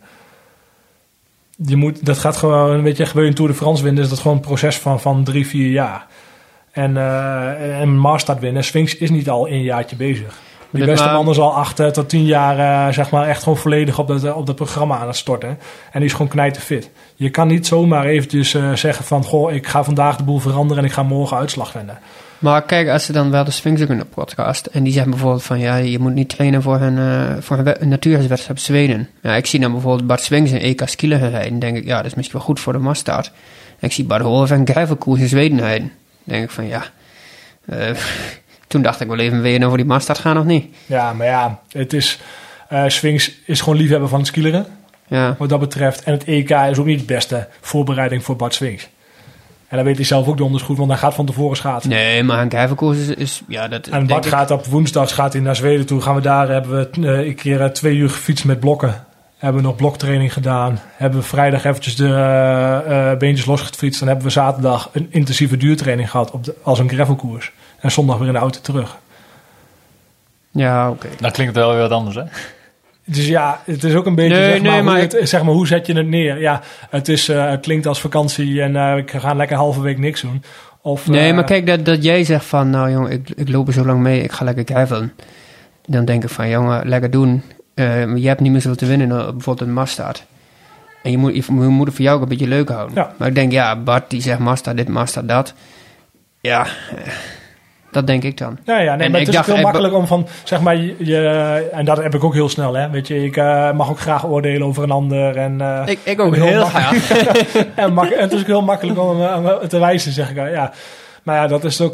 Dat gaat gewoon, wil je een Tour de France winnen, is dat gewoon een proces van 3-4 jaar. En een Maastart winnen, Swings is niet al 1 jaartje bezig. Die beste man is al 8 tot 10 jaar zeg maar echt gewoon volledig op dat programma aan het storten. En die is gewoon knijterfit. Je kan niet zomaar eventjes zeggen van, goh, ik ga vandaag de boel veranderen en ik ga morgen uitslag winnen. Maar kijk, als ze dan wel de Swings ook in de podcast en die zeggen bijvoorbeeld van, ja, je moet niet trainen voor een natuurwedstrijd op Zweden. Ja, ik zie dan bijvoorbeeld Bart Swings in EK skielen rijden. Denk ik, ja, dat is misschien wel goed voor de Maastart. En ik zie Bart Holwerf en gravelkoers in Zweden rijden. Denk ik van, ja, toen dacht ik wel even, wil je nou voor die Maastart gaan of niet? Ja, maar ja, het is, Swings is gewoon liefhebber van het skileren. Ja. Wat dat betreft. En het EK is ook niet de beste voorbereiding voor Bart Swings. En dat weet hij zelf ook donders goed, want hij gaat van tevoren schaatsen. Nee, maar een gravelkoers is ja, dat. En Bart gaat op woensdag naar Zweden toe. Hebben we een keer 2 uur gefietst met blokken. Hebben we nog bloktraining gedaan. Hebben we vrijdag eventjes de beentjes losgefietst. Dan hebben we zaterdag een intensieve duurtraining gehad als een gravelkoers. En zondag weer in de auto terug. Ja, oké. Dan klinkt het wel weer wat anders, hè? Dus ja, het is ook een beetje, hoe zet je het neer? Ja, het klinkt als vakantie en ik ga lekker een halve week niks doen. Maar kijk, dat jij zegt van, nou jongen, ik loop er zo lang mee, ik ga lekker gravelen. dan denk ik van, jongen, lekker doen. Je hebt niet meer zoveel te winnen, bijvoorbeeld een Mastart. En je moet het voor jou ook een beetje leuk houden. Ja. Maar ik denk, Bart die zegt Mastart dit, Mastart dat. Ja, dat denk ik dan. Ja, nee, maar het is ook heel makkelijk om van, zeg maar, en dat heb ik ook heel snel, hè. Weet je, ik mag ook graag oordelen over een ander. En, ik ook heel graag. En het is ook heel makkelijk om te wijzen, zeg ik. Ja. Maar ja, dat is ook...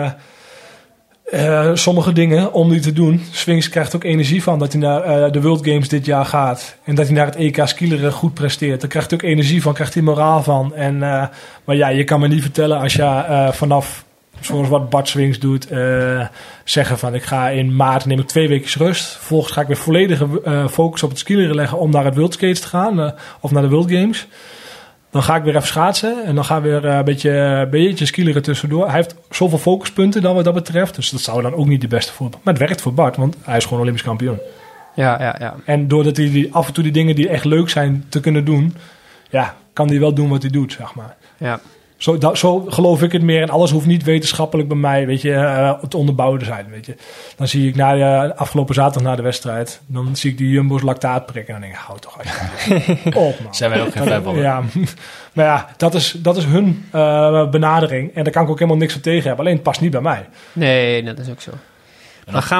sommige dingen om die te doen. Swings krijgt ook energie van dat hij naar de World Games dit jaar gaat. En dat hij naar het EK skileren goed presteert. Daar krijgt hij ook energie van, krijgt hij moraal van. En, maar ja, je kan me niet vertellen als je vanaf, zoals wat Bart Swings doet, zeggen van ik ga in maart neem ik 2 weken rust. Vervolgens ga ik weer volledige focus op het skileren leggen om naar het World Skates te gaan. Of naar de World Games. Dan ga ik weer even schaatsen en dan gaan we weer een beetje skileren tussendoor. Hij heeft zoveel focuspunten dan wat dat betreft. Dus dat zou dan ook niet de beste voorbeeld. Maar het werkt voor Bart, want hij is gewoon Olympisch kampioen. Ja. En doordat hij af en toe die dingen die echt leuk zijn te kunnen doen, ja, kan hij wel doen wat hij doet, zeg maar. Ja. Zo geloof ik het meer. En alles hoeft niet wetenschappelijk bij mij, weet je, het onderbouwen te zijn, weet je. Dan zie ik afgelopen zaterdag na de wedstrijd, dan zie ik die Jumbo's lactaat prikken. En dan denk ik, hou toch alsjeblieft op, man. Zijn wij ook geen fan van. Ja, maar ja, dat is hun benadering. En daar kan ik ook helemaal niks van tegen hebben. Alleen het past niet bij mij. Nee, dat is ook zo. Maar gaan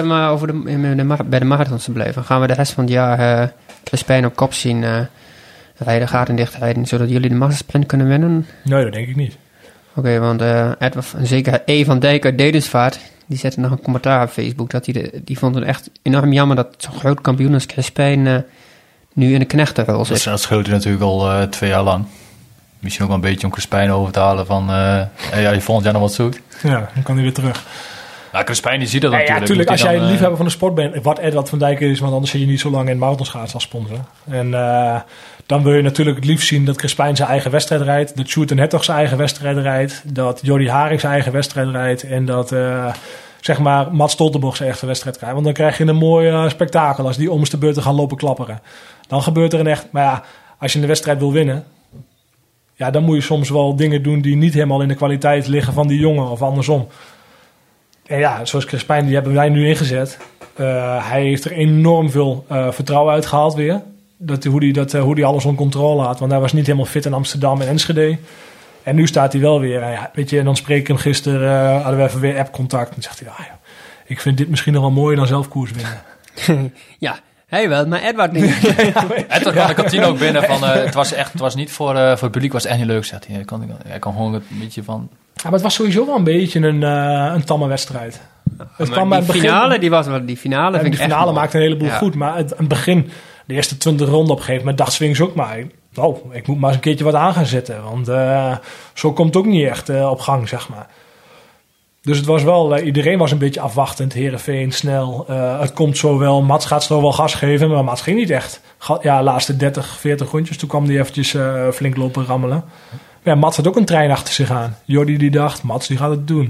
we bij de marathons te blijven. Gaan we de rest van het jaar Crespijn op kop zien... rijden, gaten dichtrijden, zodat jullie de massasprint kunnen winnen? Nee, dat denk ik niet. Oké, want zeker E. van Dijk uit Dedensvaart, die zette nog een commentaar op Facebook, dat die vond het echt enorm jammer dat zo'n groot kampioen als Crespijn nu in de knechtenrol zit. Dat scheelt hij natuurlijk al 2 jaar lang. Misschien ook wel een beetje om Crespijn over te halen van, je volgend jaar nog wat zoekt. Ja, dan kan hij weer terug. Nou, Crespijn die ziet dat natuurlijk. Ja, natuurlijk. Als jij liefhebber van de sport bent, wat Edward van Dijk is, want anders zit je niet zo lang in marathonschaatsen als sponsor. En dan wil je natuurlijk het liefst zien dat Crespijn zijn eigen wedstrijd rijdt, dat Sjoerd en Hertog zijn eigen wedstrijd rijdt, dat Jordi Haring zijn eigen wedstrijd rijdt en dat zeg maar Mats Stoltenborg zijn eigen wedstrijd krijgt. Want dan krijg je een mooi spektakel als die om de beurt gaan lopen klapperen. Dan gebeurt er een echt... Maar ja, als je een wedstrijd wil winnen, ja, dan moet je soms wel dingen doen die niet helemaal in de kwaliteit liggen van die jongen of andersom. En ja, zoals Crespijn, die hebben wij nu ingezet. Hij heeft er enorm veel vertrouwen uitgehaald weer. Hoe hij alles onder controle had. Want hij was niet helemaal fit in Amsterdam en Enschede. En nu staat hij wel weer. Ja, weet je, en dan spreek ik hem gisteren. Hadden we even weer appcontact. En zegt hij, ik vind dit misschien nog wel mooier dan zelf koers winnen. Ja, hij wel, maar Edward niet. Edward kwam de kantine ook binnen van... het was niet voor het publiek, was echt niet leuk, zegt hij. Hij kan gewoon een beetje van... Ja, maar het was sowieso wel een beetje een tamme wedstrijd. Het kwam bij het begin, die finale vind ik echt finale maakte een heleboel goed. Maar het begin, de eerste 20 ronden op een gegeven moment, dacht Swings ook maar... ik moet maar eens een keertje wat aan gaan zetten. Want zo komt het ook niet echt op gang, zeg maar. Dus het was wel, iedereen was een beetje afwachtend. Heerenveen, snel. Het komt zo wel. Mats gaat zo wel gas geven. Maar Mats ging niet echt. Laatste 30, 40 rondjes. Toen kwam hij eventjes flink lopen rammelen. Ja, Mats had ook een trein achter zich aan. Jordi die dacht, Mats die gaat het doen.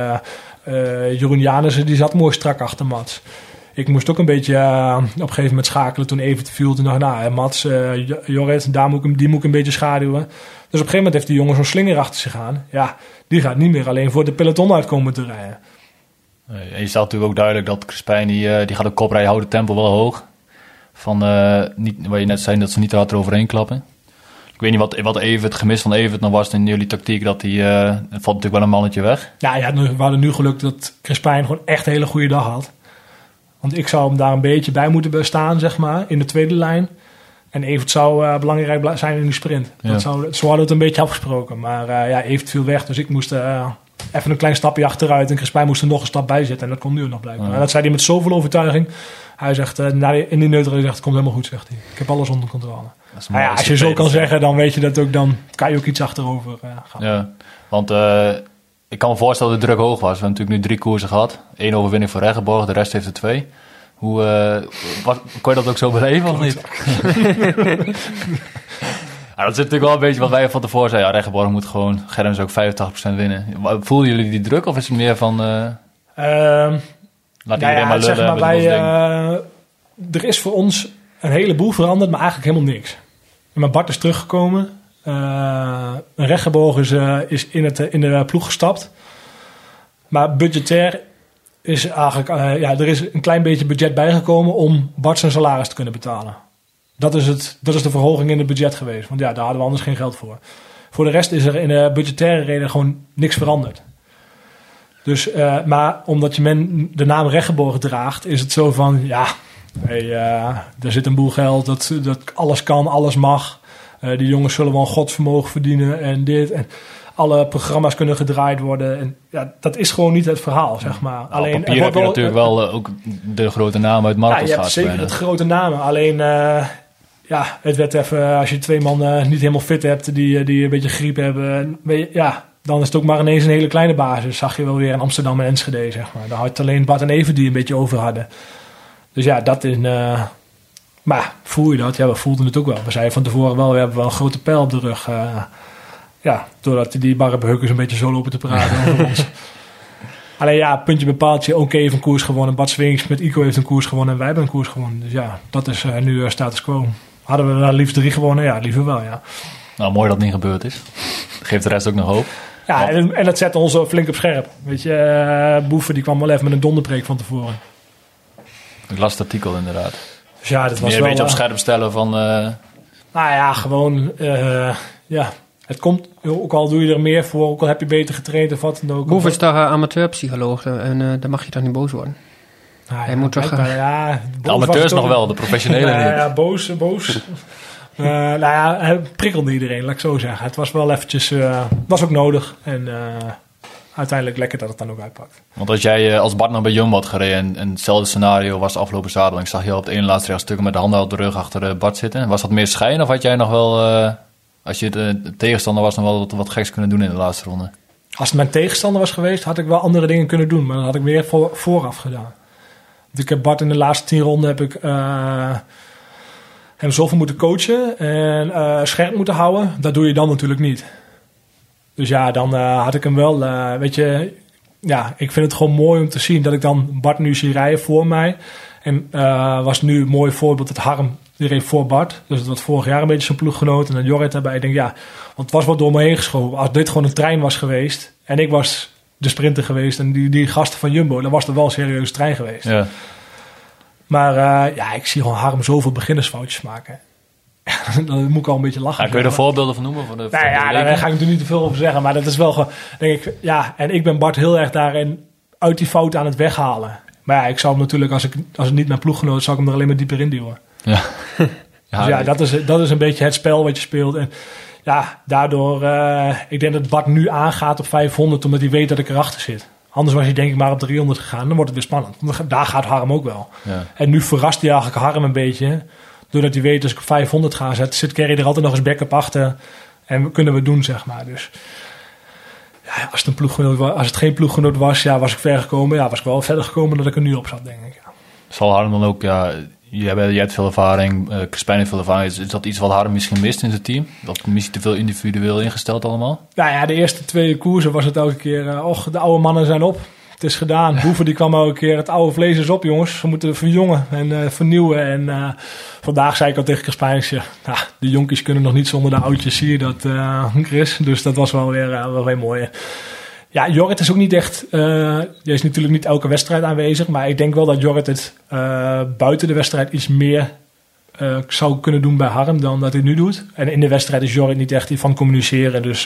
Jeroen Janissen die zat mooi strak achter Mats. Ik moest ook een beetje op een gegeven moment schakelen toen Evert viel. Toen dacht ik, Mats, Jorrit, die moet ik een beetje schaduwen. Dus op een gegeven moment heeft die jongen zo'n slinger achter zich aan. Ja, die gaat niet meer alleen voor de peloton uitkomen te rijden. En je staat natuurlijk ook duidelijk dat Crespijn, die gaat op kop rijden, houdt het tempo wel hoog. Van, niet, waar je net zei, dat ze niet te hard eroverheen klappen. Ik weet niet wat het gemis van Evert nog was in jullie tactiek. Dat hij, het valt natuurlijk wel een mannetje weg. Ja, we hadden nu geluk dat Crespijn gewoon echt een hele goede dag had. Want ik zou hem daar een beetje bij moeten staan, zeg maar, in de tweede lijn. En Evert zou belangrijk zijn in de sprint. Ja. Zo hadden we het een beetje afgesproken. Maar Evert viel weg, dus ik moest even een klein stapje achteruit. En Crespijn moest er nog een stap bij zetten. En dat kon nu nog blijkbaar. Ja. En dat zei hij met zoveel overtuiging. Hij zegt, in die neutrale zegt, het komt helemaal goed, zegt hij. Ik heb alles onder controle. Als je zo kan zeggen, dan weet je dat ook. Dan kan je ook iets achterover gaan. Ja, want ik kan me voorstellen dat de druk hoog was. We hebben natuurlijk nu 3 koersen gehad. 1 overwinning voor Reggeborg, de rest heeft er 2. Kon je dat ook zo beleven of niet? Dat zit natuurlijk wel een beetje wat wij van tevoren zeiden. Ja, Reggeborg moet gewoon Germs ook 85% winnen. Voelden jullie die druk of is het meer van... laat iedereen maar lullen. Zeg maar er is voor ons een heleboel veranderd, maar eigenlijk helemaal niks. Maar Bart is teruggekomen. Reggeborg is in de ploeg gestapt. Maar budgetair is eigenlijk... er is een klein beetje budget bijgekomen om Bart zijn salaris te kunnen betalen. Dat is de verhoging in het budget geweest. Want ja, daar hadden we anders geen geld voor. Voor de rest is er in de budgettaire reden gewoon niks veranderd. Dus, maar omdat je de naam Rechtgeborgen draagt, is het zo van... Ja, er zit een boel geld, dat alles kan, alles mag. Die jongens zullen wel een godsvermogen verdienen en dit. En alle programma's kunnen gedraaid worden. En ja, dat is gewoon niet het verhaal, zeg maar. Alleen, op papier heb je natuurlijk wel ook de grote namen uit Martels gehad. Ja, je hebt zeker het grote namen. Alleen, het werd even... Als je 2 man niet helemaal fit hebt, die een beetje griep hebben... dan is het ook maar ineens een hele kleine basis. Zag je wel weer in Amsterdam en Enschede, zeg maar. Daar had alleen Bart en Even die een beetje over hadden. Dus ja, dat is... maar voel je dat? Ja, we voelden het ook wel. We zeiden van tevoren wel, we hebben wel een grote pijl op de rug. Doordat die barrebeukers een beetje zo lopen te praten over ons. Alleen ja, puntje bepaaldje. Oké heeft een koers gewonnen. Bart Swings met Ico heeft een koers gewonnen. En wij hebben een koers gewonnen. Dus ja, dat is nu status quo. Hadden we daar liefst 3 gewonnen? Ja, liever wel, ja. Nou, mooi dat het niet gebeurd is. Dat geeft de rest ook nog hoop. Ja, en dat zet ons flink op scherp. Weet je, Boeven die kwam wel even met een donderpreek van tevoren. Ik las het artikel inderdaad. Dus ja, dat was meer wel... een beetje op scherp stellen van... Nou ja, gewoon... het komt... Ook al doe je er meer voor, ook al heb je beter getraind of wat dan ook. Boeven is toch amateurpsycholoog en dan mag je toch niet boos worden? Hij moet toch... de amateurs nog wel, de professionelen niet. Ja, boos. Hij prikkelde iedereen, laat ik zo zeggen. Het was wel eventjes... was ook nodig. En uiteindelijk lekker dat het dan ook uitpakt. Want als jij als Bart nog bij Jumbo had gereden... en hetzelfde scenario was de afgelopen zaterdag... ik zag je al op de ene laatste stukken met de handen op de rug achter Bart zitten. Was dat meer schijn of had jij nog wel... als je de tegenstander was, nog wel wat geks kunnen doen in de laatste ronde? Als het mijn tegenstander was geweest, had ik wel andere dingen kunnen doen. Maar dat had ik weer vooraf gedaan. Want ik heb Bart in de laatste 10 ronden... heb ik hem zoveel moeten coachen en scherp moeten houden. Dat doe je dan natuurlijk niet. Dus ja, dan had ik hem wel... weet je, ja, ik vind het gewoon mooi om te zien... dat ik dan Bart nu zie rijden voor mij. En was nu een mooi voorbeeld dat Harm... die reed voor Bart. Dus het was vorig jaar een beetje zijn ploeggenoot. En dan Jorrit erbij. Ik denk, ja, want het was wat door me heen geschoven. Als dit gewoon een trein was geweest... en ik was de sprinter geweest... en die gasten van Jumbo... dan was er wel een serieuze trein geweest. Ja. Maar ik zie gewoon Harm zoveel beginnersfoutjes maken. Dan moet ik al een beetje lachen. Kun je er voorbeelden van noemen? Daar ga ik er niet te veel over zeggen. Maar dat is wel gewoon... Denk ik, ja, en ik ben Bart heel erg daarin... uit die fout aan het weghalen. Maar ja, ik zou hem natuurlijk... als het niet mijn ploeggenoot... zou ik hem er alleen maar dieper in duwen. Ja. Dus ja, dat is een beetje het spel wat je speelt. En ja, daardoor... ik denk dat Bart nu aangaat op 500... omdat hij weet dat ik erachter zit. Anders was hij denk ik maar op 300 gegaan. Dan wordt het weer spannend. Want daar gaat Harm ook wel. Ja. En nu verrast hij eigenlijk Harm een beetje... doordat hij weet, als ik op 500 ga zetten... zit Kerry er altijd nog eens backup achter... en kunnen we doen, zeg maar. Dus ja, als het geen ploeggenoot was... ja, was ik ver gekomen. Ja, was ik wel verder gekomen dan ik er nu op zat, denk ik. Ja. Zal Harm dan ook... ja, jij hebt veel ervaring, Crispijn heeft veel ervaring. Is dat iets wat Harm misschien mist in zijn team? Dat misschien te veel individueel ingesteld allemaal? Nou ja, de eerste 2 koersen was het elke keer... de oude mannen zijn op. Het is gedaan. Boeven die kwam elke keer... het oude vlees is op, jongens. We moeten verjongen en vernieuwen. En vandaag zei ik al tegen Crispijn... de jonkies kunnen nog niet zonder de oudjes. Zie je dat, Chris? Dus dat was wel weer mooi. Ja, Jorrit is ook niet echt... die is natuurlijk niet elke wedstrijd aanwezig... maar ik denk wel dat Jorrit het buiten de wedstrijd iets meer zou kunnen doen bij Harm... dan dat hij nu doet. En in de wedstrijd is Jorrit niet echt van communiceren. Dus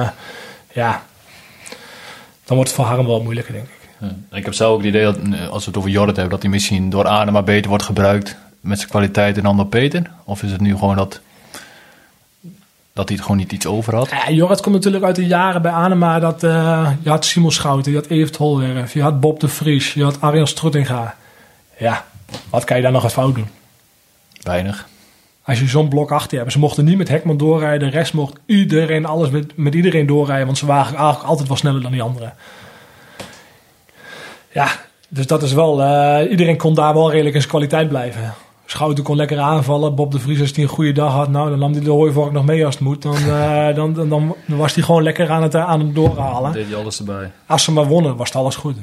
dan wordt het voor Harm wel moeilijker, denk ik. Ja, ik heb zelf ook het idee dat, als we het over Jorrit hebben... dat hij misschien door Adema beter wordt gebruikt... met zijn kwaliteit en dan door Peter? Of is het nu gewoon dat hij het gewoon niet iets over had? Ja, Jorrit komt natuurlijk uit de jaren bij Adema... dat je had Simon Schouten, je had Evert Holwerf... je had Bob de Vries, je had Arjan Struttinga. Ja, wat kan je daar nog wat fout doen? Weinig. Als je zo'n blok achter hebt... ze mochten niet met Hekman doorrijden... de rest mocht iedereen alles met iedereen doorrijden... want ze waren eigenlijk altijd wel sneller dan die anderen. Ja, dus dat is wel... iedereen kon daar wel redelijk in zijn kwaliteit blijven. Schouten kon lekker aanvallen. Bob de Vries, als hij een goede dag had... nou, dan nam hij de hooivork nog mee als het moet. Dan was hij gewoon lekker aan het doorhalen. Deed hij alles erbij. Als ze maar wonnen, was het alles goed.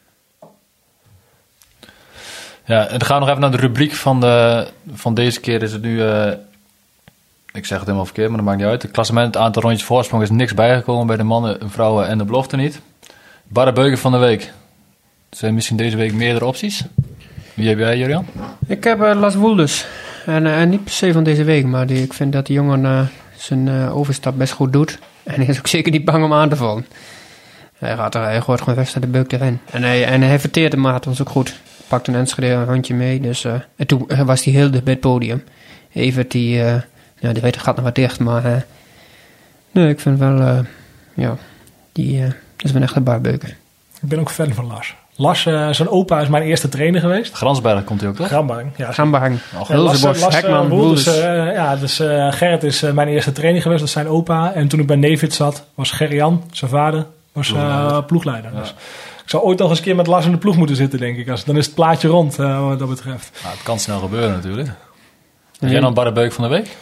Ja, en dan gaan we nog even naar de rubriek van deze keer. Is het nu... ik zeg het helemaal verkeerd, maar dat maakt niet uit. Het klassement, het aantal rondjes voorsprong is niks bijgekomen... bij de mannen, vrouwen en de belofte niet. Barre Beuken van de week. Zijn misschien deze week meerdere opties? Wie heb jij, Jurjan? Ik heb Las Woelders. En niet per se van deze week, maar ik vind dat die jongen zijn overstap best goed doet. En hij is ook zeker niet bang om aan te vallen. Hij gooit gewoon best de beuk erin. En hij verteert de maat ons ook goed. Pakt een Enschede een handje mee. Dus, en toen was hij heel dicht bij het podium. Evert, die weet het gaat nog wat dicht. Maar nee, ik vind wel, die is een echte barbeuker. Ik ben ook fan van Lars. Lars, zijn opa is mijn eerste trainer geweest. Gransberg komt hij ook, toch? Gramberg, ja. Gramberg, Lars Hekman, Woelders. Dus Gerrit is mijn eerste trainer geweest. Dat is zijn opa. En toen ik bij Nevid zat, was Gerrian, zijn vader, was ploegleider. Ja. Dus ik zou ooit nog eens een keer met Lars in de ploeg moeten zitten, denk ik. Dan is het plaatje rond, wat dat betreft. Nou, het kan snel gebeuren natuurlijk. Heb jij dan barrebeuk van de week?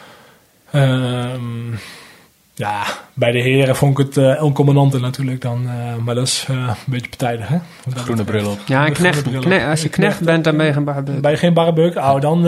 Ja, bij de heren vond ik het El Commandante natuurlijk dan. Maar dat is een beetje partijdig, hè? De groene bril op. Ja, als je knecht bent, dan ben je geen barrebeuk. Ben je geen barrebeuk? Dan...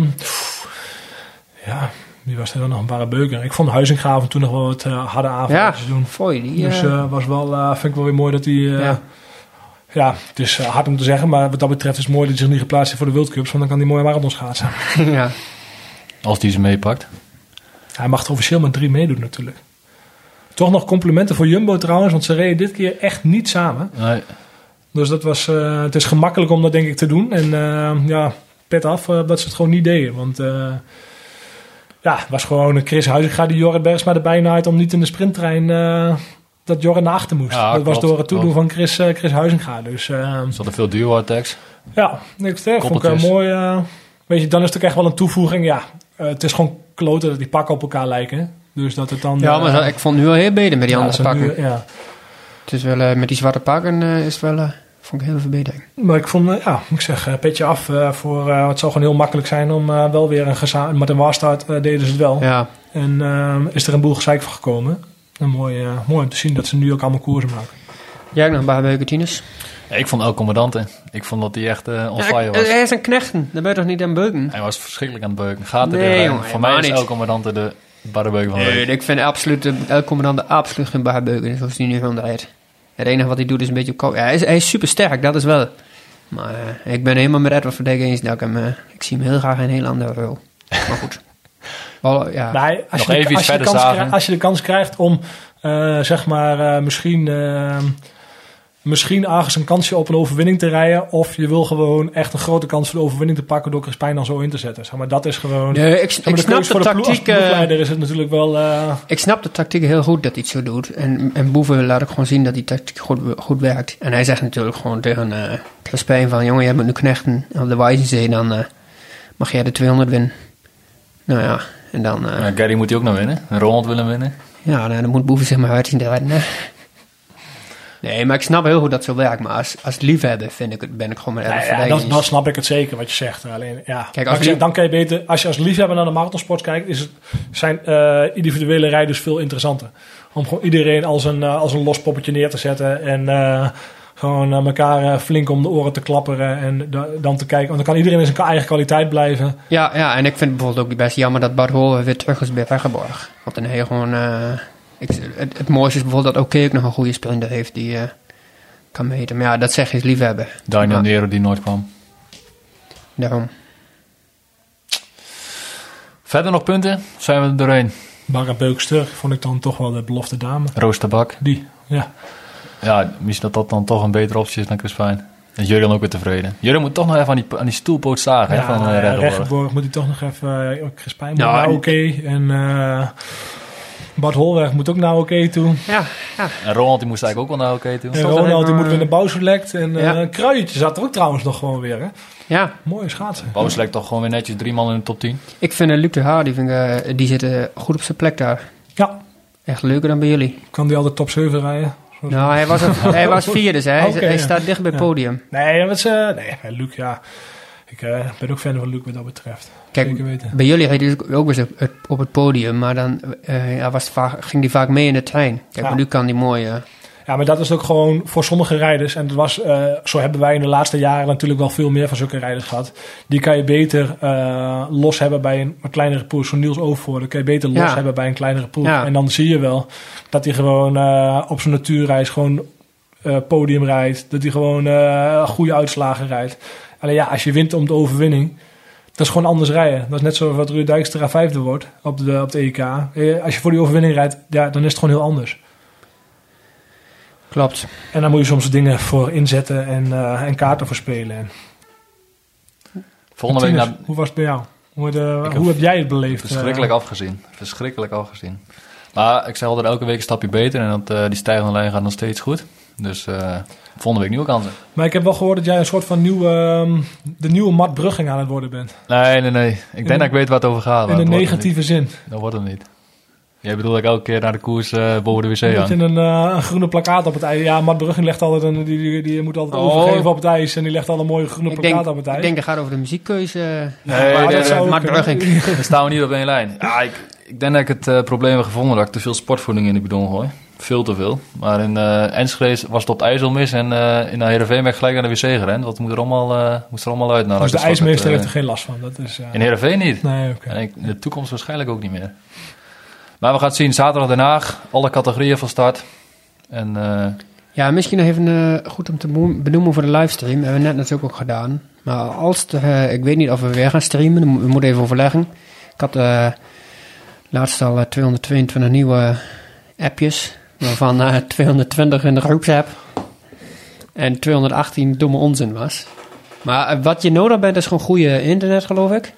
wie was er dan nog een barrebeuker? Ik vond Huizingraven toen nog wel wat harde avondjes doen. Fooi, Dus was wel, vind ik wel weer mooi dat hij... Ja, het is hard om te zeggen, maar wat dat betreft is het mooi dat hij zich niet geplaatst heeft voor de World Cups, want dan kan hij mooie marathons schaatsen. Ja. Als hij ze meepakt. Hij mag er officieel maar 3 meedoen natuurlijk. Toch nog complimenten voor Jumbo trouwens, want ze reden dit keer echt niet samen. Nee. Dus dat was, het is gemakkelijk om dat denk ik te doen. En pet af dat ze het gewoon niet deden. Want het was gewoon Chris Huizinga die Jorrit Bergsma erbij naait om niet in de sprinttrein dat Jorrit naar achter moest. Ja, dat was door het toedoen van Chris Huizinga. Dus, er hadden veel duo-attacks. Ja, ik vond ik mooi. Weet je, dan is het ook echt wel een toevoeging. Ja, het is gewoon kloten dat die pakken op elkaar lijken. Dus dat het dan... Ja, maar ik vond het nu wel heel beter met die andere pakken. Nu, ja. Het is wel, met die zwarte pakken is het wel... vond ik een hele verbetering. Maar ik vond, ik zeg, petje af voor... het zou gewoon heel makkelijk zijn om wel weer met een waarstart deden ze het wel. Ja. En is er een boel gezeik van gekomen. En mooi om te zien dat ze nu ook allemaal koersen maken. Jij ook nog een paar beuken, Tines? Ja, ik vond El Commandante. Ik vond dat hij echt on fire was. Hij is een knechten. Dan ben je toch niet aan beuken? Hij was verschrikkelijk aan het beuken. Gaat er weer jongen, voor mij is El Commandante de barrebeuken van de week. Ik vind absoluut El Commandante absoluut geen barbeuken. Zoals hij nu rondrijdt. Het enige wat hij doet is een beetje op hij is super sterk, dat is wel. Maar ik ben helemaal met Edward Verdijk eens. Dat ik zie hem heel graag in een heel andere rol. Maar goed. Wel, ja. Maar als je de kans krijgt om misschien ergens een kansje op een overwinning te rijden, of je wil gewoon echt een grote kans voor de overwinning te pakken door Crespijn dan zo in te zetten. Zeg maar dat is gewoon... Nee, ik snap de tactiek. Als ploegleider is het natuurlijk wel... Ik snap de tactiek heel goed dat hij het zo doet. En Boeven laat ook gewoon zien dat die tactiek goed werkt. En hij zegt natuurlijk gewoon tegen Crespijn van, jongen, jij moet nu knechten op de Wijzenzee, dan mag jij de 200 winnen. Nou ja, en dan... Gary moet hij ook nog winnen. Ronald wil hem winnen. Ja, dan moet Boeven zich maar uit zien te redden. Nee, maar ik snap heel goed dat het zo werkt. Maar als liefhebber ben ik gewoon met Edward Verdijk. Dan snap ik het zeker wat je zegt. Alleen, ja. Kijk, dan kan je beter... Als je als liefhebber naar de marathonsport kijkt, zijn individuele rijders veel interessanter. Om gewoon iedereen als een los poppetje neer te zetten. En gewoon elkaar flink om de oren te klapperen. En dan te kijken. Want dan kan iedereen in zijn eigen kwaliteit blijven. Ja, en ik vind bijvoorbeeld ook best jammer dat Bart Holle weer terug is bij Weggeborg. Want dan heb je gewoon... Het mooiste is bijvoorbeeld dat ook nog een goede sprinter heeft die kan meten. Maar ja, dat zeg je is liefhebben. Daniel Nero die nooit kwam. Daarom. Verder nog punten? Zijn we er doorheen? Barra Beukster vond ik dan toch wel de belofte dame. Roos Tabak. Die, ja. Ja, misschien dat dan toch een betere optie is dan Crespijn. En Jurgen ook weer tevreden. Jurgen moet toch nog even aan die stoelpoot zagen. Ja, van Regenborg moet hij toch nog even... Crespijn moet nou oké. En... Bart Holweg moet ook naar oké toe. Ja. En Ronald die moest eigenlijk ook wel naar oké toe. En Ronald die moet weer naar Bouwselect. En Kruijtje zat er ook trouwens nog gewoon weer. Hè? Ja. Mooie schaatsen. Bouwselect toch gewoon weer netjes 3 man in de top 10. Ik vind Luc de Haar, die zit goed op zijn plek daar. Ja. Echt leuker dan bij jullie. Kan die al de top 7 rijden? Nou, hij was vierde, dus hij staat dicht bij het podium. Nee, Luc, ja. Ik ben ook fan van Luc wat dat betreft. Kijk, bij jullie reed hij ook eens op het podium, maar dan ging hij vaak mee in de trein. Kijk, maar nu kan hij mooi... Ja, maar dat is ook gewoon voor sommige rijders. En dat was, zo hebben wij in de laatste jaren natuurlijk wel veel meer van zulke rijders gehad. Die kan je beter los hebben bij een kleinere pool. Zo'n Niels Overvoorde kan je beter los hebben bij een kleinere pool. Ja. En dan zie je wel dat hij gewoon op zijn natuurreis gewoon podium rijdt. Dat hij gewoon goede uitslagen rijdt. Alleen ja, als je wint om de overwinning, dat is gewoon anders rijden. Dat is net zoals wat Ruud Dijkstra 5e wordt op de EK. Als je voor die overwinning rijdt, ja, dan is het gewoon heel anders. Klopt. En dan moet je soms dingen voor inzetten en kaarten voor spelen. Volgende week Martinez, hoe was het bij jou? Hoe heb jij het beleefd? Verschrikkelijk afgezien. Maar ik zeg altijd elke week een stapje beter. En die stijgende lijn gaat nog steeds goed. Dus volgende week nieuwe kansen. Maar ik heb wel gehoord dat jij een soort van de nieuwe Mart Brugging aan het worden bent. Nee. Ik denk dat ik weet waar het over gaat. In een negatieve zin. Dat wordt het niet. Jij bedoelt dat ik elke keer naar de koers boven de wc hang? Dat je een groene plakkaat op het ijs... Ja, Mart Brugging legt altijd die moet altijd overgeven op het ijs. En die legt al een mooie groene plakkaat op het ijs. Ik denk dat gaat over de muziekkeuze. Nee, Mart Brugging. Daar staan we niet op één lijn. Ja, ik denk dat ik het probleem heb gevonden dat ik te veel sportvoeding in de bidon gooi. Veel te veel. Maar in Enschede was het op het ijs al mis. En in Heerenveen ben ik gelijk naar de wc gerend. Want het moest er allemaal uit. Nou, dus de ijsmeester heeft er geen last van? Dat is, in Heerenveen niet. Nee, oké. En in de toekomst waarschijnlijk ook niet meer. Maar we gaan het zien. Zaterdag Den Haag. Alle categorieën van start. En, ja, misschien nog even goed om te benoemen voor de livestream. Dat hebben we net natuurlijk ook gedaan. Maar ik weet niet of we weer gaan streamen. We moeten even overleggen. Ik had laatst al 222 nieuwe appjes. Waarvan 220 in de groepsapp. En 218 domme onzin was. Maar wat je nodig bent is gewoon goede internet, geloof ik.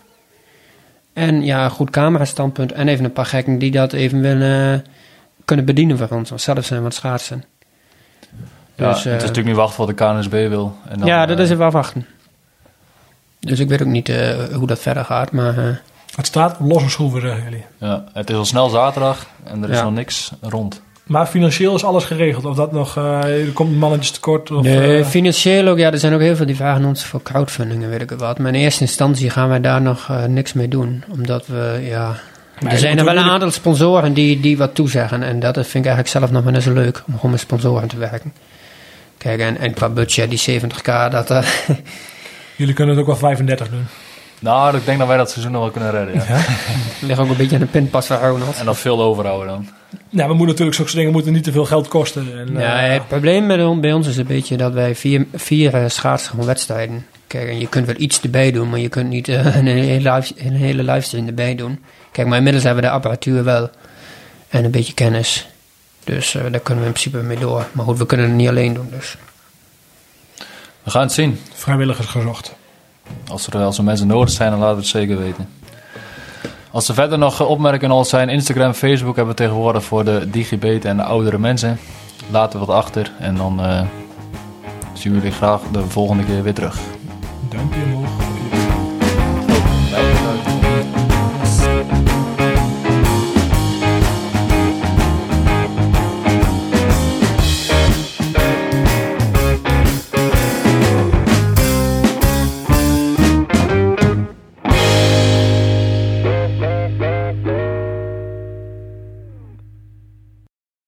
En ja, goed camerastandpunt. En even een paar gekken die dat even willen kunnen bedienen voor ons. Want zelf zijn wat schaatsen. Ja, dus, het is natuurlijk nu wachten wat de KNSB wil. En dan, ja, dat is even afwachten. Dus ik weet ook niet hoe dat verder gaat. Maar, het staat op losse schroeven, zeggen jullie. Ja, het is al snel zaterdag en er is nog niks rond. Maar financieel is alles geregeld? Of dat nog, er komt mannetjes tekort? Of, nee, financieel ook. Ja, er zijn ook heel veel die vragen ons voor crowdfunding en weet ik wat. Maar in eerste instantie gaan wij daar nog niks mee doen. Omdat we, ja... Er zijn er wel een aantal sponsoren die wat toezeggen. En dat vind ik eigenlijk zelf nog maar net zo leuk. Om gewoon met sponsoren te werken. Kijk, en qua budget, die 70k, dat... Jullie kunnen het ook wel 35 doen. Nou, ik denk dat wij dat seizoen nog wel kunnen redden. Ja. Ligt ook een beetje aan de pinpas van Ronald. En nog veel overhouden dan. Ja, we moeten natuurlijk zulke dingen moeten niet te veel geld kosten. En, ja, het probleem bij ons is een beetje dat wij vier schaatsen gewoon wedstrijden. Kijk, en je kunt wel iets erbij doen, maar je kunt niet een hele livestream erbij doen. Kijk, maar inmiddels hebben we de apparatuur wel en een beetje kennis. Dus daar kunnen we in principe mee door. Maar goed, we kunnen het niet alleen doen, dus. We gaan het zien. Vrijwilligers gezocht. Als er mensen nodig zijn, dan laten we het zeker weten. Als er verder nog opmerkingen al zijn, Instagram, Facebook hebben we tegenwoordig voor de digibeten en de oudere mensen. Laten we wat achter en dan zien we jullie graag de volgende keer weer terug. Duimpje omhoog.